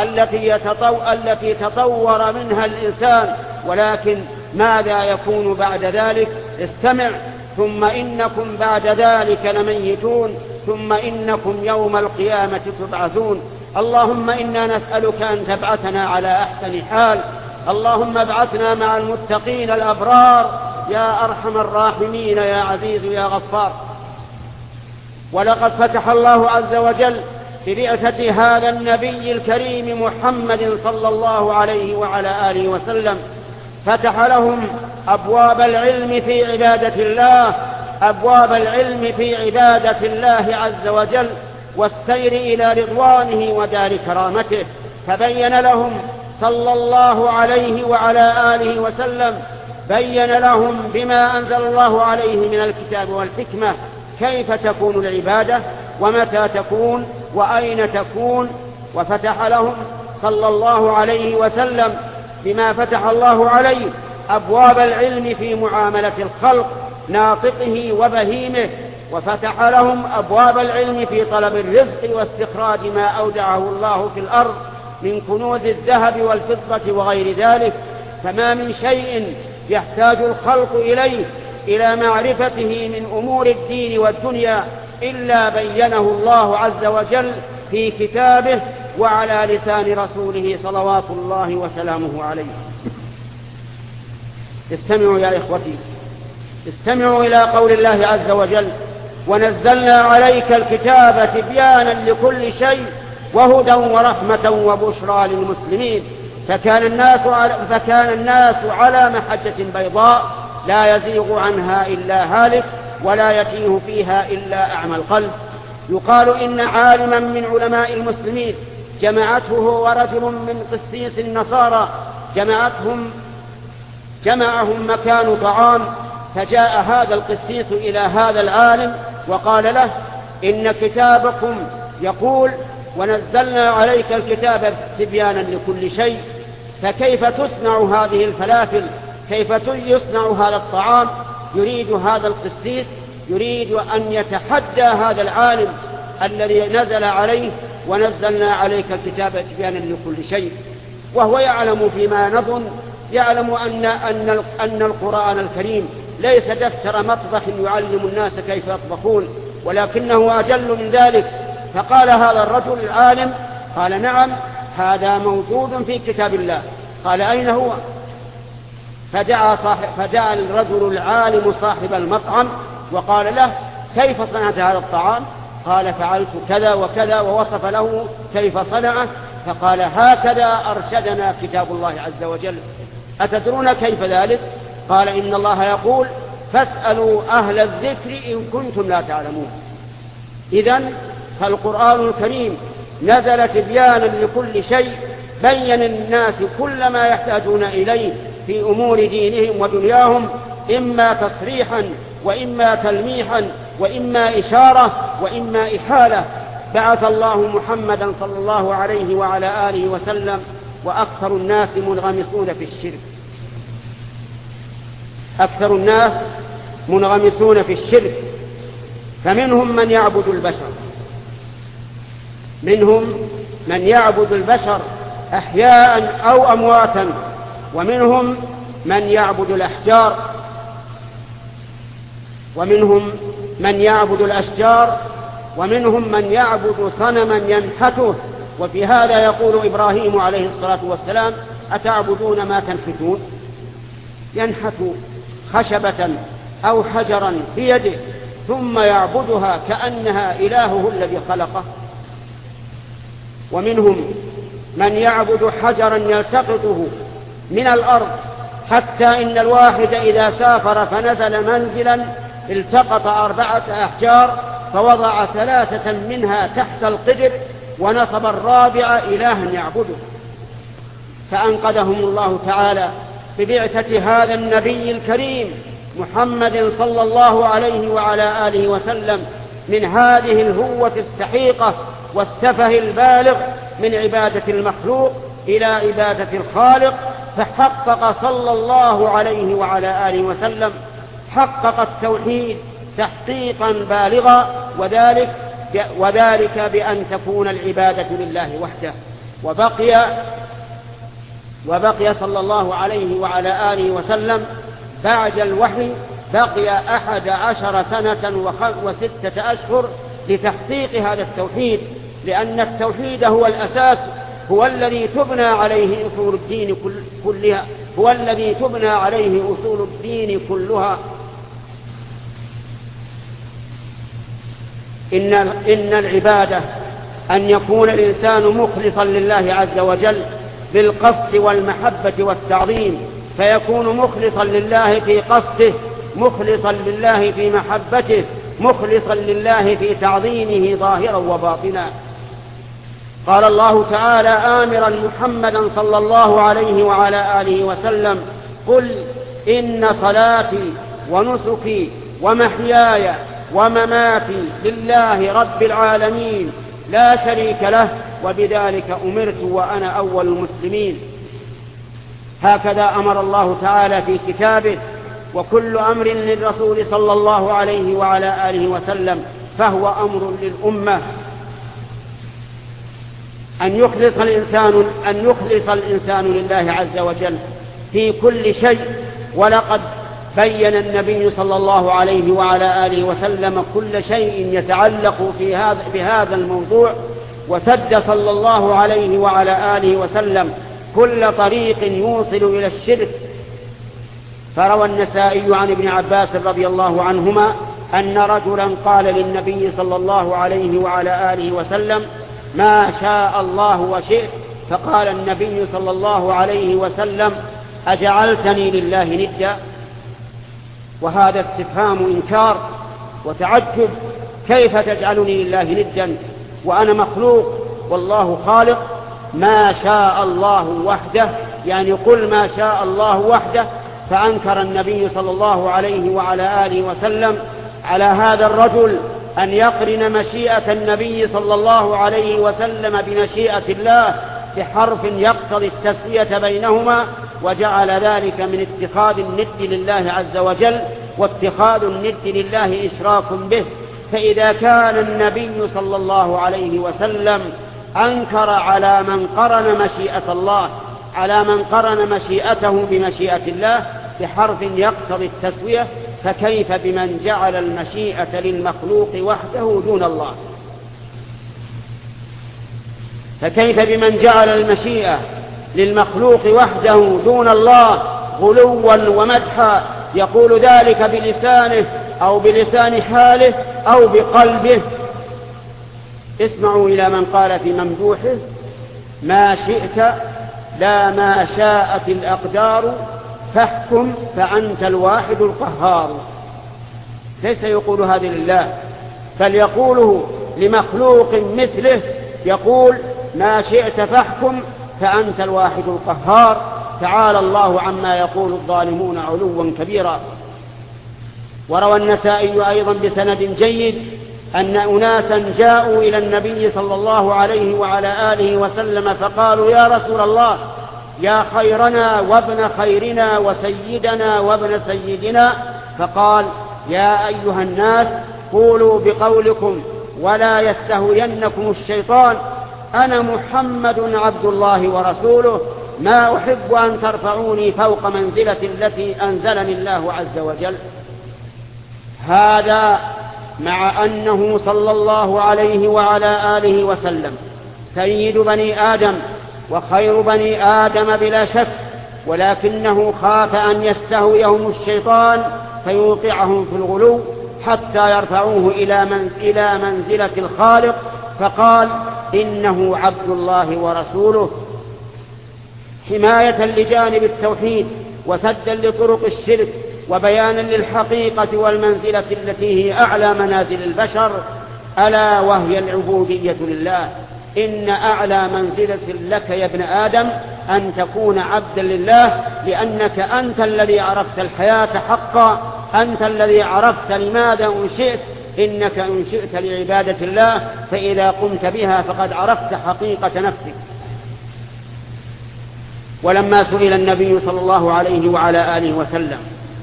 التي تطور منها الإنسان، ولكن ماذا يكون بعد ذلك؟ استمع: ثم إنكم بعد ذلك لميتون ثم إنكم يوم القيامة تبعثون. اللهم إنا نسألك أن تبعثنا على أحسن حال. اللهم ابعثنا مع المتقين الأبرار يا أرحم الراحمين يا عزيز يا غفار. ولقد فتح الله عز وجل ببعثة هذا النبي الكريم محمد صلى الله عليه وعلى آله وسلم، فتح لهم أبواب العلم في عبادة الله، أبواب العلم في عبادة الله عز وجل والسير إلى رضوانه ودار كرامته. فبين لهم صلى الله عليه وعلى آله وسلم، بين لهم بما أنزل الله عليه من الكتاب والحكمة كيف تكون العبادة، ومتى تكون وأين تكون. وفتح لهم صلى الله عليه وسلم بما فتح الله عليه أبواب العلم في معاملة الخلق ناطقه وبهيمه، وفتح لهم أبواب العلم في طلب الرزق واستخراج ما أودعه الله في الأرض من كنوز الذهب والفضة وغير ذلك. فما من شيء يحتاج الخلق إليه إلى معرفته من أمور الدين والدنيا إلا بينه الله عز وجل في كتابه وعلى لسان رسوله صلوات الله وسلامه عليه. استمعوا يا إخوتي، استمعوا إلى قول الله عز وجل: ونزلنا عليك الكتاب تبيانا لكل شيء وهدى ورحمة وبشرى للمسلمين. فكان الناس على محجة بيضاء لا يزيغ عنها إلا هالك ولا يتيه فيها إلا أعمى القلب. يقال إن عالما من علماء المسلمين جمعته هو ورجل من قسيس النصارى جمعهم مكان طعام، فجاء هذا القسيس إلى هذا العالم وقال له: إن كتابكم يقول ونزلنا عليك الكتاب تبيانا لكل شيء، فكيف تصنع هذه الفلافل؟ كيف يصنع هذا الطعام؟ يريد هذا القسيس يريد أن يتحدى هذا العالم الذي نزل عليه ونزلنا عليك الكتاب تبيانا لكل شيء، وهو يعلم فيما نظن، يعلم أن القرآن الكريم ليس دفتر مطبخ يعلم الناس كيف يطبخون، ولكنه أجل من ذلك. فقال هذا الرجل العالم: قال: نعم، هذا موجود في كتاب الله. قال: أين هو؟ فدعا الرجل العالم صاحب المطعم وقال له: كيف صنعت هذا الطعام؟ قال: فعلت كذا وكذا، ووصف له كيف صنعه. فقال: هكذا أرشدنا كتاب الله عز وجل. أتدرون كيف ذلك؟ قال: إن الله يقول: فاسألوا أهل الذكر إن كنتم لا تعلمون. إذن فالقرآن الكريم نزل تبيانا لكل شيء، بين الناس كل ما يحتاجون إليه في أمور دينهم ودنياهم، إما تصريحا وإما تلميحا وإما إشارة وإما إحالة. بعث الله محمدا صلى الله عليه وعلى آله وسلم وأكثر الناس منغمسون في الشرك. أكثر الناس منغمسون في الشرك، فمنهم من يعبد البشر، منهم من يعبد البشر أحياء أو أمواتا، ومنهم من يعبد الأحجار، ومنهم من يعبد الأشجار، ومنهم من يعبد صنما ينحته. وفي هذا يقول إبراهيم عليه الصلاة والسلام: أتعبدون ما تنحتون؟ ينحت خشبة أو حجرا بيده ثم يعبدها كأنها إلهه الذي خلقه. ومنهم من يعبد حجرا يلتقطه من الأرض، حتى إن الواحد إذا سافر فنزل منزلا التقط 4 أحجار فوضع 3 منها تحت القدر ونصب الرابع إلها يعبده. فأنقذهم الله تعالى ببعثة هذا النبي الكريم محمد صلى الله عليه وعلى آله وسلم من هذه الهوة السحيقة والسفه البالغ من عبادة المخلوق إلى عبادة الخالق. فحقق صلى الله عليه وعلى آله وسلم حقق التوحيد تحقيقا بالغا، وذلك بأن تكون العبادة لله وحده. وبقي صلى الله عليه وعلى آله وسلم بعد الوحي بقي 11 سنة و6 أشهر لتحقيق هذا التوحيد، لأن التوحيد هو الأساس، هو الذي تبنى عليه أصول الدين كلها، هو الذي تبنى عليه أصول الدين كلها. إن العبادة أن يكون الإنسان مخلصا لله عز وجل بالقصد والمحبة والتعظيم، فيكون مخلصا لله في قصده، مخلصا لله في محبته، مخلصا لله في تعظيمه ظاهرا وباطنا. قال الله تعالى آمرا محمدا صلى الله عليه وعلى آله وسلم: قل إن صلاتي ونسكي ومحياي ومماتي لله رب العالمين لا شريك له، وبذلك أمرت وأنا أول المسلمين. هكذا أمر الله تعالى في كتابه، وكل أمر للرسول صلى الله عليه وعلى آله وسلم فهو أمر للأمة أن يخلص الإنسان لله عز وجل في كل شيء. ولقد بين النبي صلى الله عليه وعلى آله وسلم كل شيء يتعلق بهذا الموضوع، وسد صلى الله عليه وعلى آله وسلم كل طريق يوصل إلى الشرك. فروى النسائي عن ابن عباس رضي الله عنهما أن رجلا قال للنبي صلى الله عليه وعلى آله وسلم: ما شاء الله وشئت. فقال النبي صلى الله عليه وسلم: أجعلتني لله ندا؟ وهذا استفهام إنكار وتعجب، كيف تجعلني لله ندا وأنا مخلوق والله خالق؟ ما شاء الله وحده، يعني قل ما شاء الله وحده. فأنكر النبي صلى الله عليه وعلى آله وسلم على هذا الرجل أن يقرن مشيئة النبي صلى الله عليه وسلم بمشيئة الله بحرف يقتضي التسوية بينهما، وجعل ذلك من اتخاذ الند لله عز وجل، واتخاذ الند لله إشراك به. فإذا كان النبي صلى الله عليه وسلم أنكر على من قرن مشيئته بمشيئة الله بحرف يقتضي التسوية، فكيف بمن جعل المشيئة للمخلوق وحده دون الله؟ فكيف بمن جعل المشيئة للمخلوق وحده دون الله غلوا ومدحا، يقول ذلك بلسانه أو بلسان حاله أو بقلبه؟ اسمعوا إلى من قال في ممدوحه: ما شئت لا ما شاءت الأقدار، فاحكم فأنت الواحد القهار. ليس يقول هذا لله، بل يقوله لمخلوق مثله، يقول: ما شئت فاحكم فأنت الواحد القهار. تعالى الله عما يقول الظالمون علوا كبيرا. وروى النسائي أيضا بسند جيد أن أناسا جاءوا إلى النبي صلى الله عليه وعلى آله وسلم فقالوا: يا رسول الله، يا خيرنا وابن خيرنا وسيدنا وابن سيدنا. فقال: يا أيها الناس، قولوا بقولكم ولا يستهوينكم الشيطان، أنا محمد عبد الله ورسوله، ما أحب أن ترفعوني فوق منزلة التي أنزلني الله عز وجل. هذا مع أنه صلى الله عليه وعلى آله وسلم سيد بني آدم وخير بني آدم بلا شك، ولكنه خاف أن يستهويهم الشيطان فيوقعهم في الغلو حتى يرفعوه إلى منزلة الخالق، فقال: إنه عبد الله ورسوله، حماية لجانب التوحيد وسدا لطرق الشرك وبيانا للحقيقة والمنزلة التي هي أعلى منازل البشر، ألا وهي العبودية لله. إن أعلى منزلة لك يا ابن آدم أن تكون عبدا لله، لأنك أنت الذي عرفت الحياة حقا، أنت الذي عرفت لماذا أنشئت. إنك أنشئت لعبادة الله، فإذا قمت بها فقد عرفت حقيقة نفسك. ولما سئل النبي صلى الله عليه وعلى آله وسلم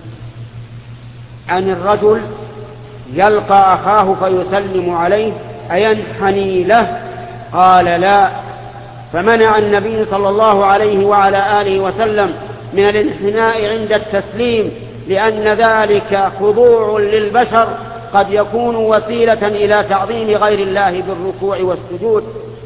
عن الرجل يلقى أخاه فيسلم عليه أينحني له، قال: لا. فمنع النبي صلى الله عليه وعلى آله وسلم من الانحناء عند التسليم، لأن ذلك خضوع للبشر قد يكون وسيلة إلى تعظيم غير الله بالركوع والسجود.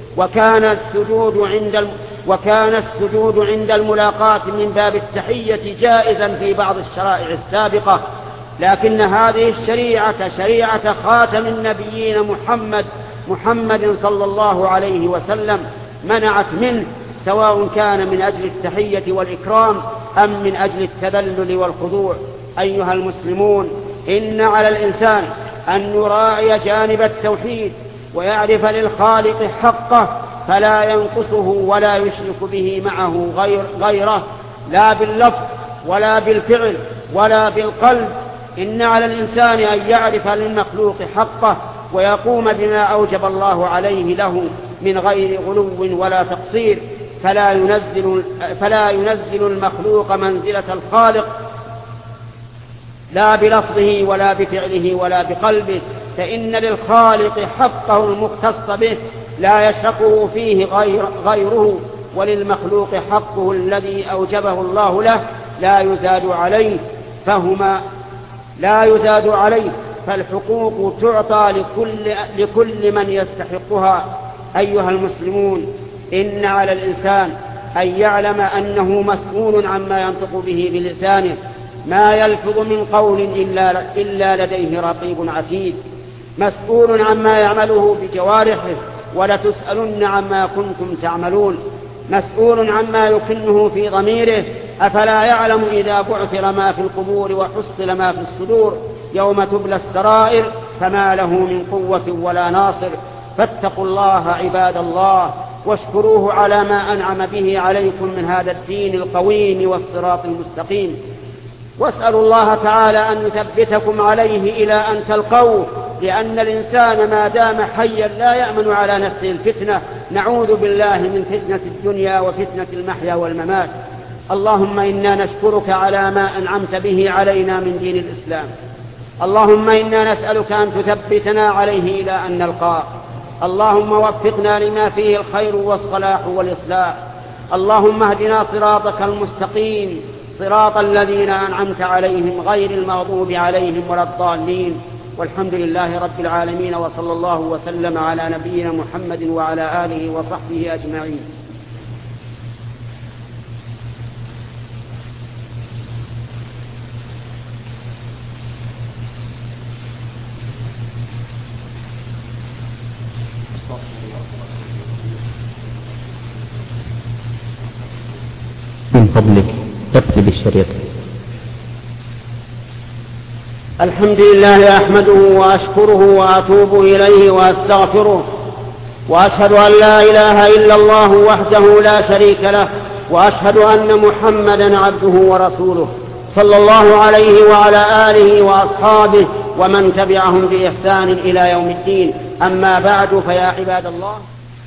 وكان السجود عند الملاقاة من باب التحية جائزا في بعض الشرائع السابقة، لكن هذه الشريعة شريعة خاتم النبيين محمد صلى الله عليه وسلم منعت منه، سواء كان من أجل التحية والإكرام أم من أجل التذلل والخضوع. أيها المسلمون، إن على الإنسان أن يراعي جانب التوحيد ويعرف للخالق حقه، فلا ينقصه ولا يشرك به معه غيره، لا باللفظ ولا بالفعل ولا بالقلب، إن على الإنسان أن يعرف للمخلوق حقه ويقوم بما أوجب الله عليه له من غير غلو ولا تقصير، فلا ينزل المخلوق منزلة الخالق لا بلفظه ولا بفعله ولا بقلبه، فإن للخالق حقه المختص به لا يشركه فيه غيره، وللمخلوق حقه الذي أوجبه الله له لا يزاد عليه، فالحقوق تعطى لكل من يستحقها. أيها المسلمون، إن على الإنسان أن يعلم أنه مسؤول عما ينطق به بلسانه، ما يلفظ من قول إلا لديه رقيب عتيد، مسؤول عما يعمله بجوارحه ولتسألن عما كنتم تعملون، مسؤول عما يكنه في ضميره، أفلا يعلم إذا بعثر ما في القبور وحصل ما في الصدور يوم تبلى السرائر فما له من قوة ولا ناصر. فاتقوا الله عباد الله واشكروه على ما أنعم به عليكم من هذا الدين القويم والصراط المستقيم، واسألوا الله تعالى أن يثبتكم عليه إلى أن تلقوه، لأن الإنسان ما دام حيا لا يأمن على نفسه الفتنة. نعوذ بالله من فتنة الدنيا وفتنة المحيا والممات. اللهم إنا نشكرك على ما أنعمت به علينا من دين الإسلام، اللهم إنا نسألك أن تثبتنا عليه إلى أن نلقاه، اللهم وفقنا لما فيه الخير والصلاح والإصلاح، اللهم اهدنا صراطك المستقيم، صراط الذين أنعمت عليهم غير المغضوب عليهم ولا الضالين. والحمد لله رب العالمين، وصلى الله وسلم على نبينا محمد وعلى آله وصحبه أجمعين. من فضلك تكتب الشريط. الحمد لله أحمده وأشكره وأتوب إليه وأستغفره، وأشهد أن لا إله إلا الله وحده لا شريك له، وأشهد أن محمدا عبده ورسوله صلى الله عليه وعلى آله وأصحابه ومن تبعهم بإحسان إلى يوم الدين. أما بعد، فيا عباد الله،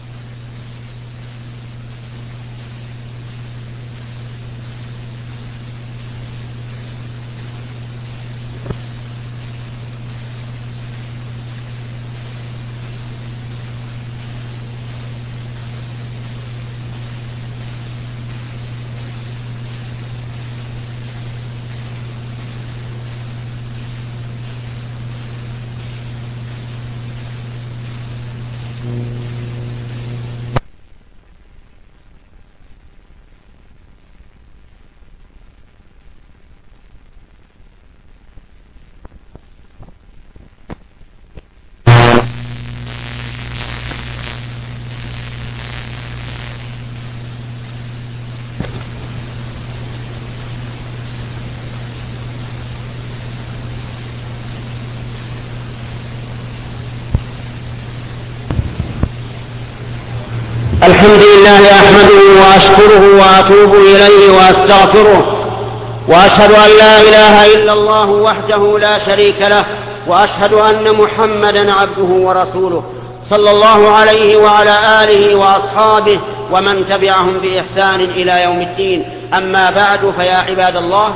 الحمد لله أحمده وأشكره وأتوب إليه وأستغفره، وأشهد أن لا إله إلا الله وحده لا شريك له، وأشهد أن محمدا عبده ورسوله صلى الله عليه وعلى آله وأصحابه ومن تبعهم بإحسان إلى يوم الدين. أما بعد، فيا عباد الله،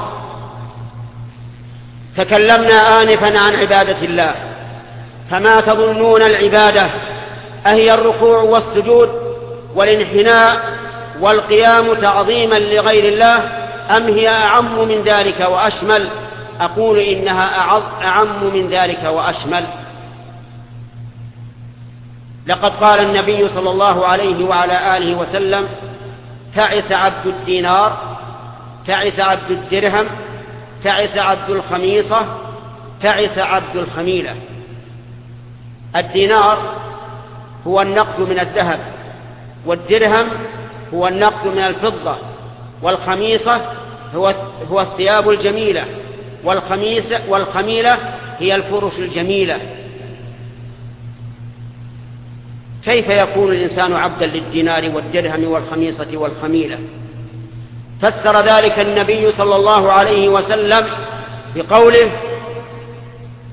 تكلمنا آنفا عن عبادة الله، فما تظنون العبادة؟ أهي الركوع والسجود والانحناء والقيام تعظيما لغير الله، أم هي أعم من ذلك وأشمل؟ أقول إنها أعم من ذلك وأشمل. لقد قال النبي صلى الله عليه وعلى آله وسلم: تعس عبد الدينار، تعس عبد الدرهم، تعس عبد الخميصة، تعس عبد الخميلة. الدينار هو النقد من الذهب، والدرهم هو النقد من الفضة، والخميصة هو الثياب الجميلة، والخميلة هي الفرش الجميلة. كيف يكون الإنسان عبدا للدينار والدرهم والخميصة والخميلة؟ فسر ذلك النبي صلى الله عليه وسلم بقوله: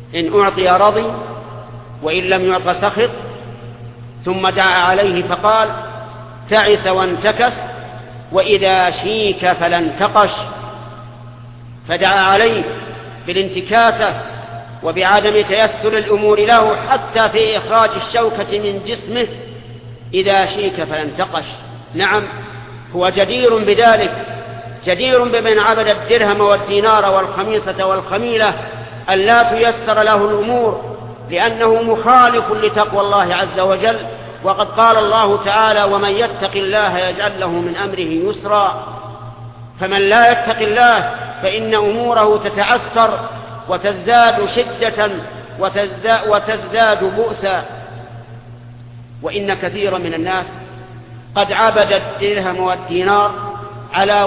إن أعطي رضي وإن لم يعط سخط. ثم دعا عليه فقال: تعس وانتكس وإذا شيك فلا انتقش. فدعا عليه بالانتكاسة وبعدم تيسر الأمور له حتى في إخراج الشوكة من جسمه. إذا شيك فلا انتقش. نعم، هو جدير بذلك، جدير بمن عبد الدرهم والدينار والخميصة والخميلة أن لا تيسر له الأمور، لأنه مخالف لتقوى الله عز وجل. وقد قال الله تعالى: ومن يتق الله يجعل له من أمره يسرا. فمن لا يتق الله فإن أموره تتعسر وتزداد شدة وتزداد بؤسا. وإن كثيرا من الناس قد عبد الدرهم والدينار على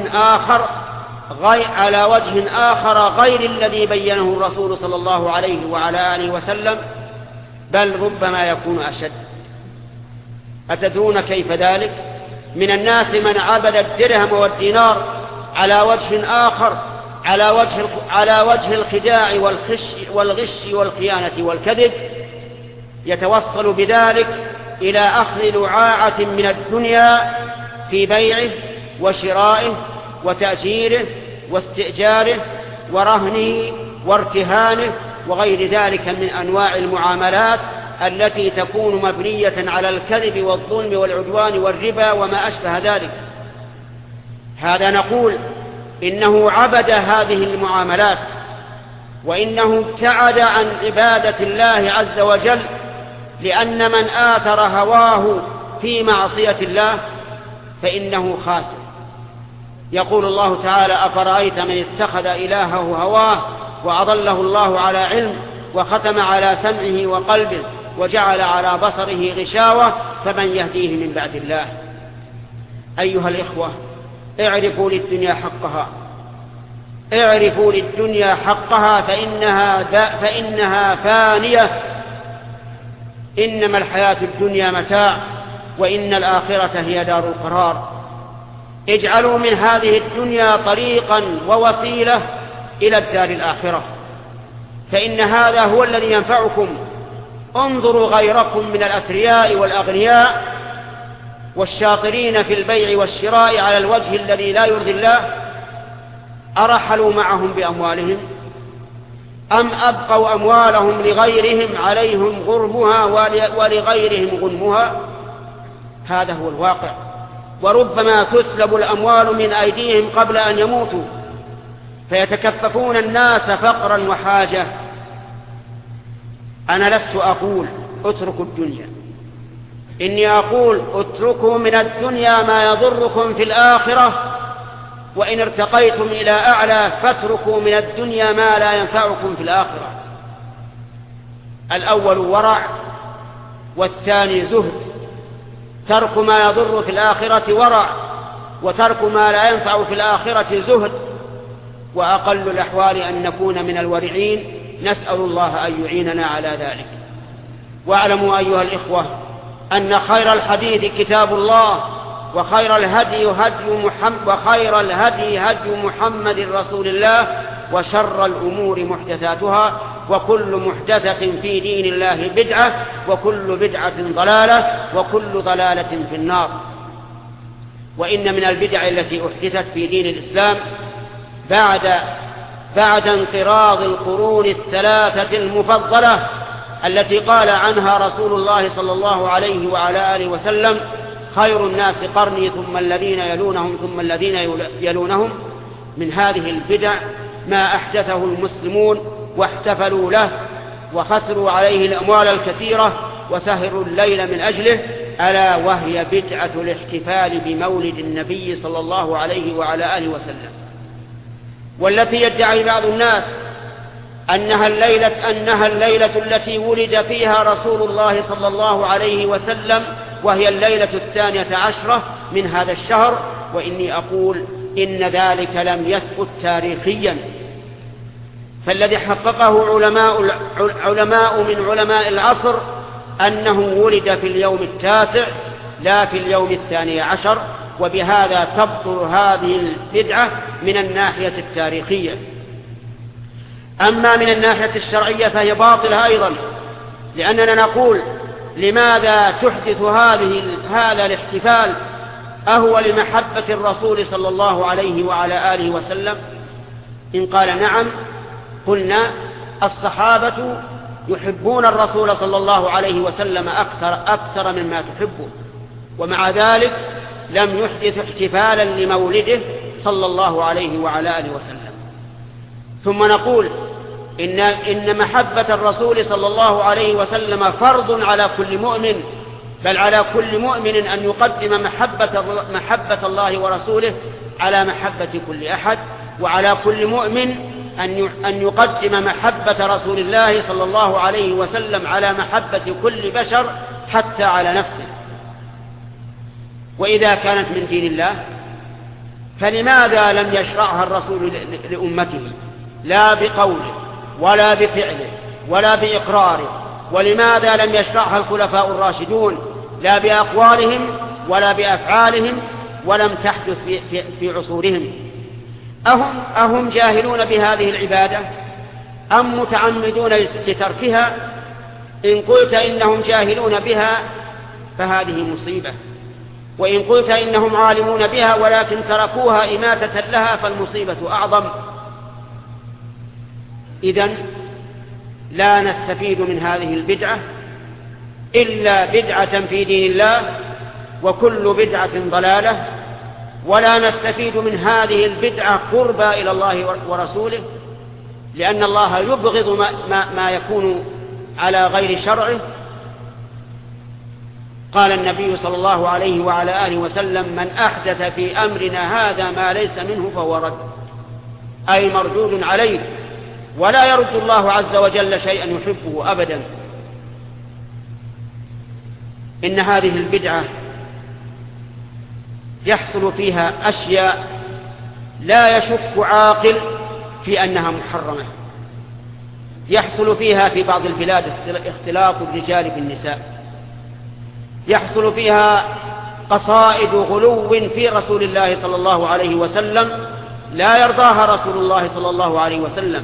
وجه آخر غير الذي بينه الرسول صلى الله عليه وعلى آله وسلم، بل ربما يكون أشد. أتدرون كيف ذلك؟ من الناس من عبد الدرهم والدينار على وجه آخر، على وجه الخداع والغش والخيانة والكذب، يتوصل بذلك إلى أخذ لعاعة من الدنيا في بيعه وشرائه وتأجيره واستئجاره ورهنه وارتهانه وغير ذلك من أنواع المعاملات التي تكون مبنية على الكذب والظلم والعدوان والربا وما أشبه ذلك. هذا نقول إنه عبد هذه المعاملات، وإنه ابتعد عن عبادة الله عز وجل، لأن من آثر هواه في معصية الله فإنه خاسر. يقول الله تعالى: أفرأيت من اتخذ إلهه هواه وأضله الله على علم وختم على سمعه وقلبه وجعل على بصره غشاوة فمن يهديه من بعد الله. أيها الإخوة، اعرفوا للدنيا حقها فإنها فانية. إنما الحياة الدنيا متاع وإن الآخرة هي دار القرار. اجعلوا من هذه الدنيا طريقا ووسيلة إلى الدار الآخرة، فإن هذا هو الذي ينفعكم. انظروا غيركم من الأثرياء والأغنياء والشاطرين في البيع والشراء على الوجه الذي لا يرضي الله، أرحلوا معهم بأموالهم أم أبقوا أموالهم لغيرهم عليهم غرمها ولغيرهم غنمها؟ هذا هو الواقع. وربما تسلب الأموال من أيديهم قبل أن يموتوا، فيتكففون الناس فقرا وحاجة. أنا لست أقول اتركوا الدنيا، إني أقول اتركوا من الدنيا ما يضركم في الآخرة، وإن ارتقيتم إلى أعلى فاتركوا من الدنيا ما لا ينفعكم في الآخرة. الأول ورع والثاني زهد. ترك ما يضر في الآخرة ورع، وترك ما لا ينفع في الآخرة زهد. وأقل الأحوال أن نكون من الورعين، نسأل الله أن يعيننا على ذلك. واعلموا أيها الإخوة أن خير الحديث كتاب الله، وخير الهدي هدي محمد رسول الله، وشر الأمور محدثاتها، وكل محدثة في دين الله بدعة، وكل بدعة ضلالة، وكل ضلالة في النار. وإن من البدع التي أحدثت في دين الإسلام بعد انقراض القرون الثلاثة المفضلة التي قال عنها رسول الله صلى الله عليه وعلى آله وسلم: خير الناس قرني ثم الذين يلونهم ثم الذين يلونهم. من هذه البدع ما أحدثه المسلمون واحتفلوا له وخسروا عليه الأموال الكثيرة وسهروا الليل من أجله، ألا وهي بدعة الاحتفال بمولد النبي صلى الله عليه وعلى آله وسلم، والتي يدعي بعض الناس أنها الليلة التي ولد فيها رسول الله صلى الله عليه وسلم، وهي الليلة 12 من هذا الشهر. وإني أقول إن ذلك لم يثبت تاريخيا، فالذي حققه علماء من علماء العصر أنه ولد في اليوم 9 لا في اليوم 12، وبهذا تبطل هذه البدعة من الناحية التاريخية. أما من الناحية الشرعية فهي باطلة أيضا، لأننا نقول لماذا تحدث هذا الاحتفال؟ أهو لمحبة الرسول صلى الله عليه وعلى آله وسلم؟ إن قال نعم قلنا الصحابة يحبون الرسول صلى الله عليه وسلم أكثر مما تحبه، ومع ذلك لم يحدث احتفالا لمولده صلى الله عليه وعلى آله وسلم. ثم نقول إن محبة الرسول صلى الله عليه وسلم فرض على كل مؤمن، بل على كل مؤمن أن يقدم محبة الله ورسوله على محبة كل أحد، وعلى كل مؤمن أن يقدم محبة رسول الله صلى الله عليه وسلم على محبة كل بشر حتى على نفسه. وإذا كانت من دين الله فلماذا لم يشرعها الرسول لأمته لا بقوله ولا بفعله ولا بإقراره؟ ولماذا لم يشرعها الخلفاء الراشدون لا بأقوالهم ولا بأفعالهم ولم تحدث في عصورهم؟ أهم جاهلون بهذه العبادة أم متعمدون لتركها؟ إن قلت إنهم جاهلون بها فهذه مصيبة، وإن قلت إنهم عالمون بها ولكن تركوها إماتة لها فالمصيبة أعظم. إذن لا نستفيد من هذه البدعة إلا بدعة في دين الله، وكل بدعة ضلالة، ولا نستفيد من هذه البدعة قربى إلى الله ورسوله، لأن الله يبغض ما يكون على غير شرعه. قال النبي صلى الله عليه وعلى آله وسلم: من أحدث في أمرنا هذا ما ليس منه فهو رد، أي مردود عليه، ولا يرد الله عز وجل شيئا يحبه أبدا. إن هذه البدعة يحصل فيها أشياء لا يشك عاقل في أنها محرمة. يحصل فيها في بعض البلاد اختلاط الرجال بالنساء، يحصل فيها قصائد غلو في رسول الله صلى الله عليه وسلم لا يرضاها رسول الله صلى الله عليه وسلم،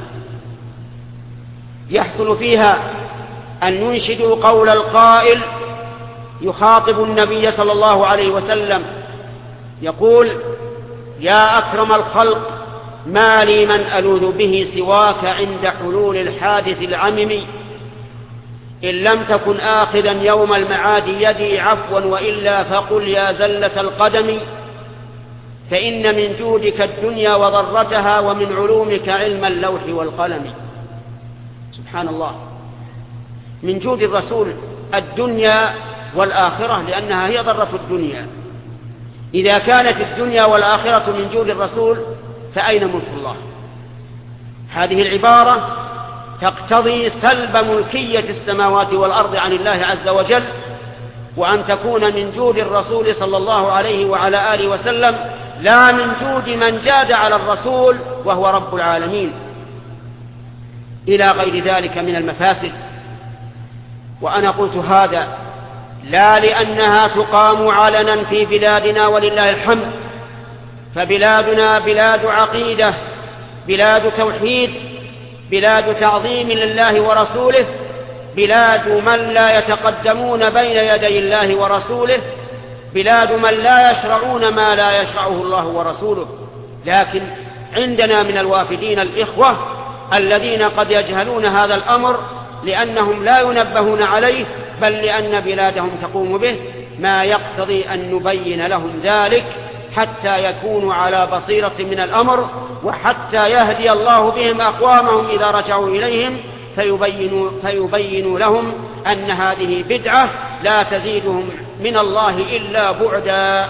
يحصل فيها أن ينشدوا قول القائل يخاطب النبي صلى الله عليه وسلم يقول: يا أكرم الخلق ما لي من ألوذ به سواك عند حلول الحادث العمم، إن لم تكن آخذا يوم المعاد يدي عفوا وإلا فقل يا زلة القدم، فإن من جودك الدنيا وضرتها ومن علومك علم اللوح والقلم. سبحان الله، من جود الرسول الدنيا والآخرة، لأنها هي ضرة الدنيا. إذا كانت الدنيا والآخرة من جود الرسول فأين ملك الله؟ هذه العبارة تقتضي سلب ملكية السماوات والأرض عن الله عز وجل، وأن تكون من جود الرسول صلى الله عليه وعلى آله وسلم، لا من جود من جاد على الرسول وهو رب العالمين، إلى غير ذلك من المفاسد. وأنا قلت هذا لا لأنها تقام علنا في بلادنا ولله الحمد، فبلادنا بلاد عقيدة، بلاد توحيد، بلاد تعظيم لله ورسوله، بلاد من لا يتقدمون بين يدي الله ورسوله، بلاد من لا يشرعون ما لا يشرعه الله ورسوله. لكن عندنا من الوافدين الإخوة الذين قد يجهلون هذا الأمر لأنهم لا ينبهون عليه، بل لأن بلادهم تقوم به، ما يقتضي أن نبين لهم ذلك حتى يكونوا على بصيرة من الأمر، وحتى يهدي الله بهم أقوامهم إذا رجعوا إليهم فيبينوا لهم أن هذه بدعة لا تزيدهم من الله إلا بعدا.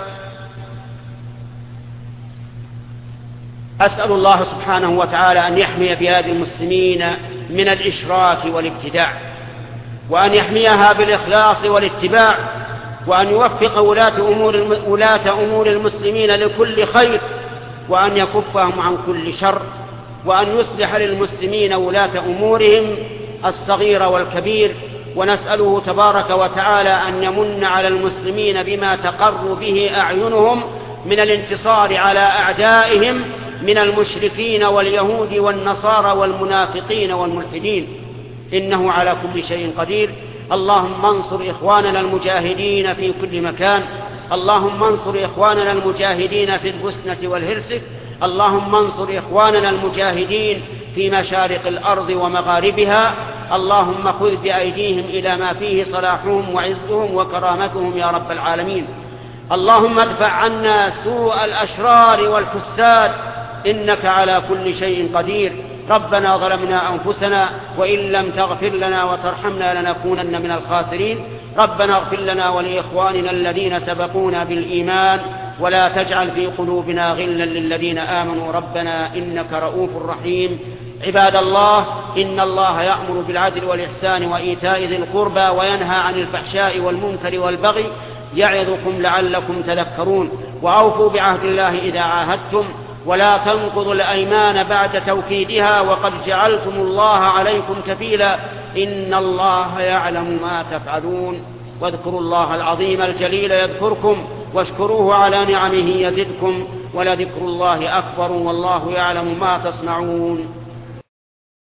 أسأل الله سبحانه وتعالى أن يحمي بلاد المسلمين من الإشراك والابتداع، وأن يحميها بالإخلاص والاتباع، وأن يوفق ولاة أمور المسلمين لكل خير، وأن يكفهم عن كل شر، وأن يصلح للمسلمين ولاة أمورهم الصغير والكبير. ونسأله تبارك وتعالى أن يمن على المسلمين بما تقر به أعينهم من الانتصار على أعدائهم من المشركين واليهود والنصارى والمنافقين والملحدين، إنه على كل شيء قدير. اللهم انصر إخواننا المجاهدين في كل مكان، اللهم انصر إخواننا المجاهدين في البوسنة والهرسك، اللهم انصر إخواننا المجاهدين في مشارق الأرض ومغاربها، اللهم خذ بأيديهم إلى ما فيه صلاحهم وعزهم وكرامتهم يا رب العالمين. اللهم ادفع عنا سوء الأشرار والفساد، إنك على كل شيء قدير. ربنا ظلمنا أنفسنا وإن لم تغفر لنا وترحمنا لنكونن من الخاسرين. ربنا اغفر لنا ولإخواننا الذين سبقونا بالإيمان ولا تجعل في قلوبنا غلا للذين آمنوا ربنا إنك رؤوف رحيم. عباد الله، إن الله يأمر بالعدل والإحسان وإيتاء ذي القربى وينهى عن الفحشاء والمنكر والبغي يعظكم لعلكم تذكرون. وأوفوا بعهد الله إذا عاهدتم ولا تنقضوا الأيمان بعد توكيدها وقد جعلتم الله عليكم كفيلا، إن الله يعلم ما تفعلون. واذكروا الله العظيم الجليل يذكركم واشكروه على نعمه يزدكم ولذكر الله أكبر والله يعلم ما تصنعون.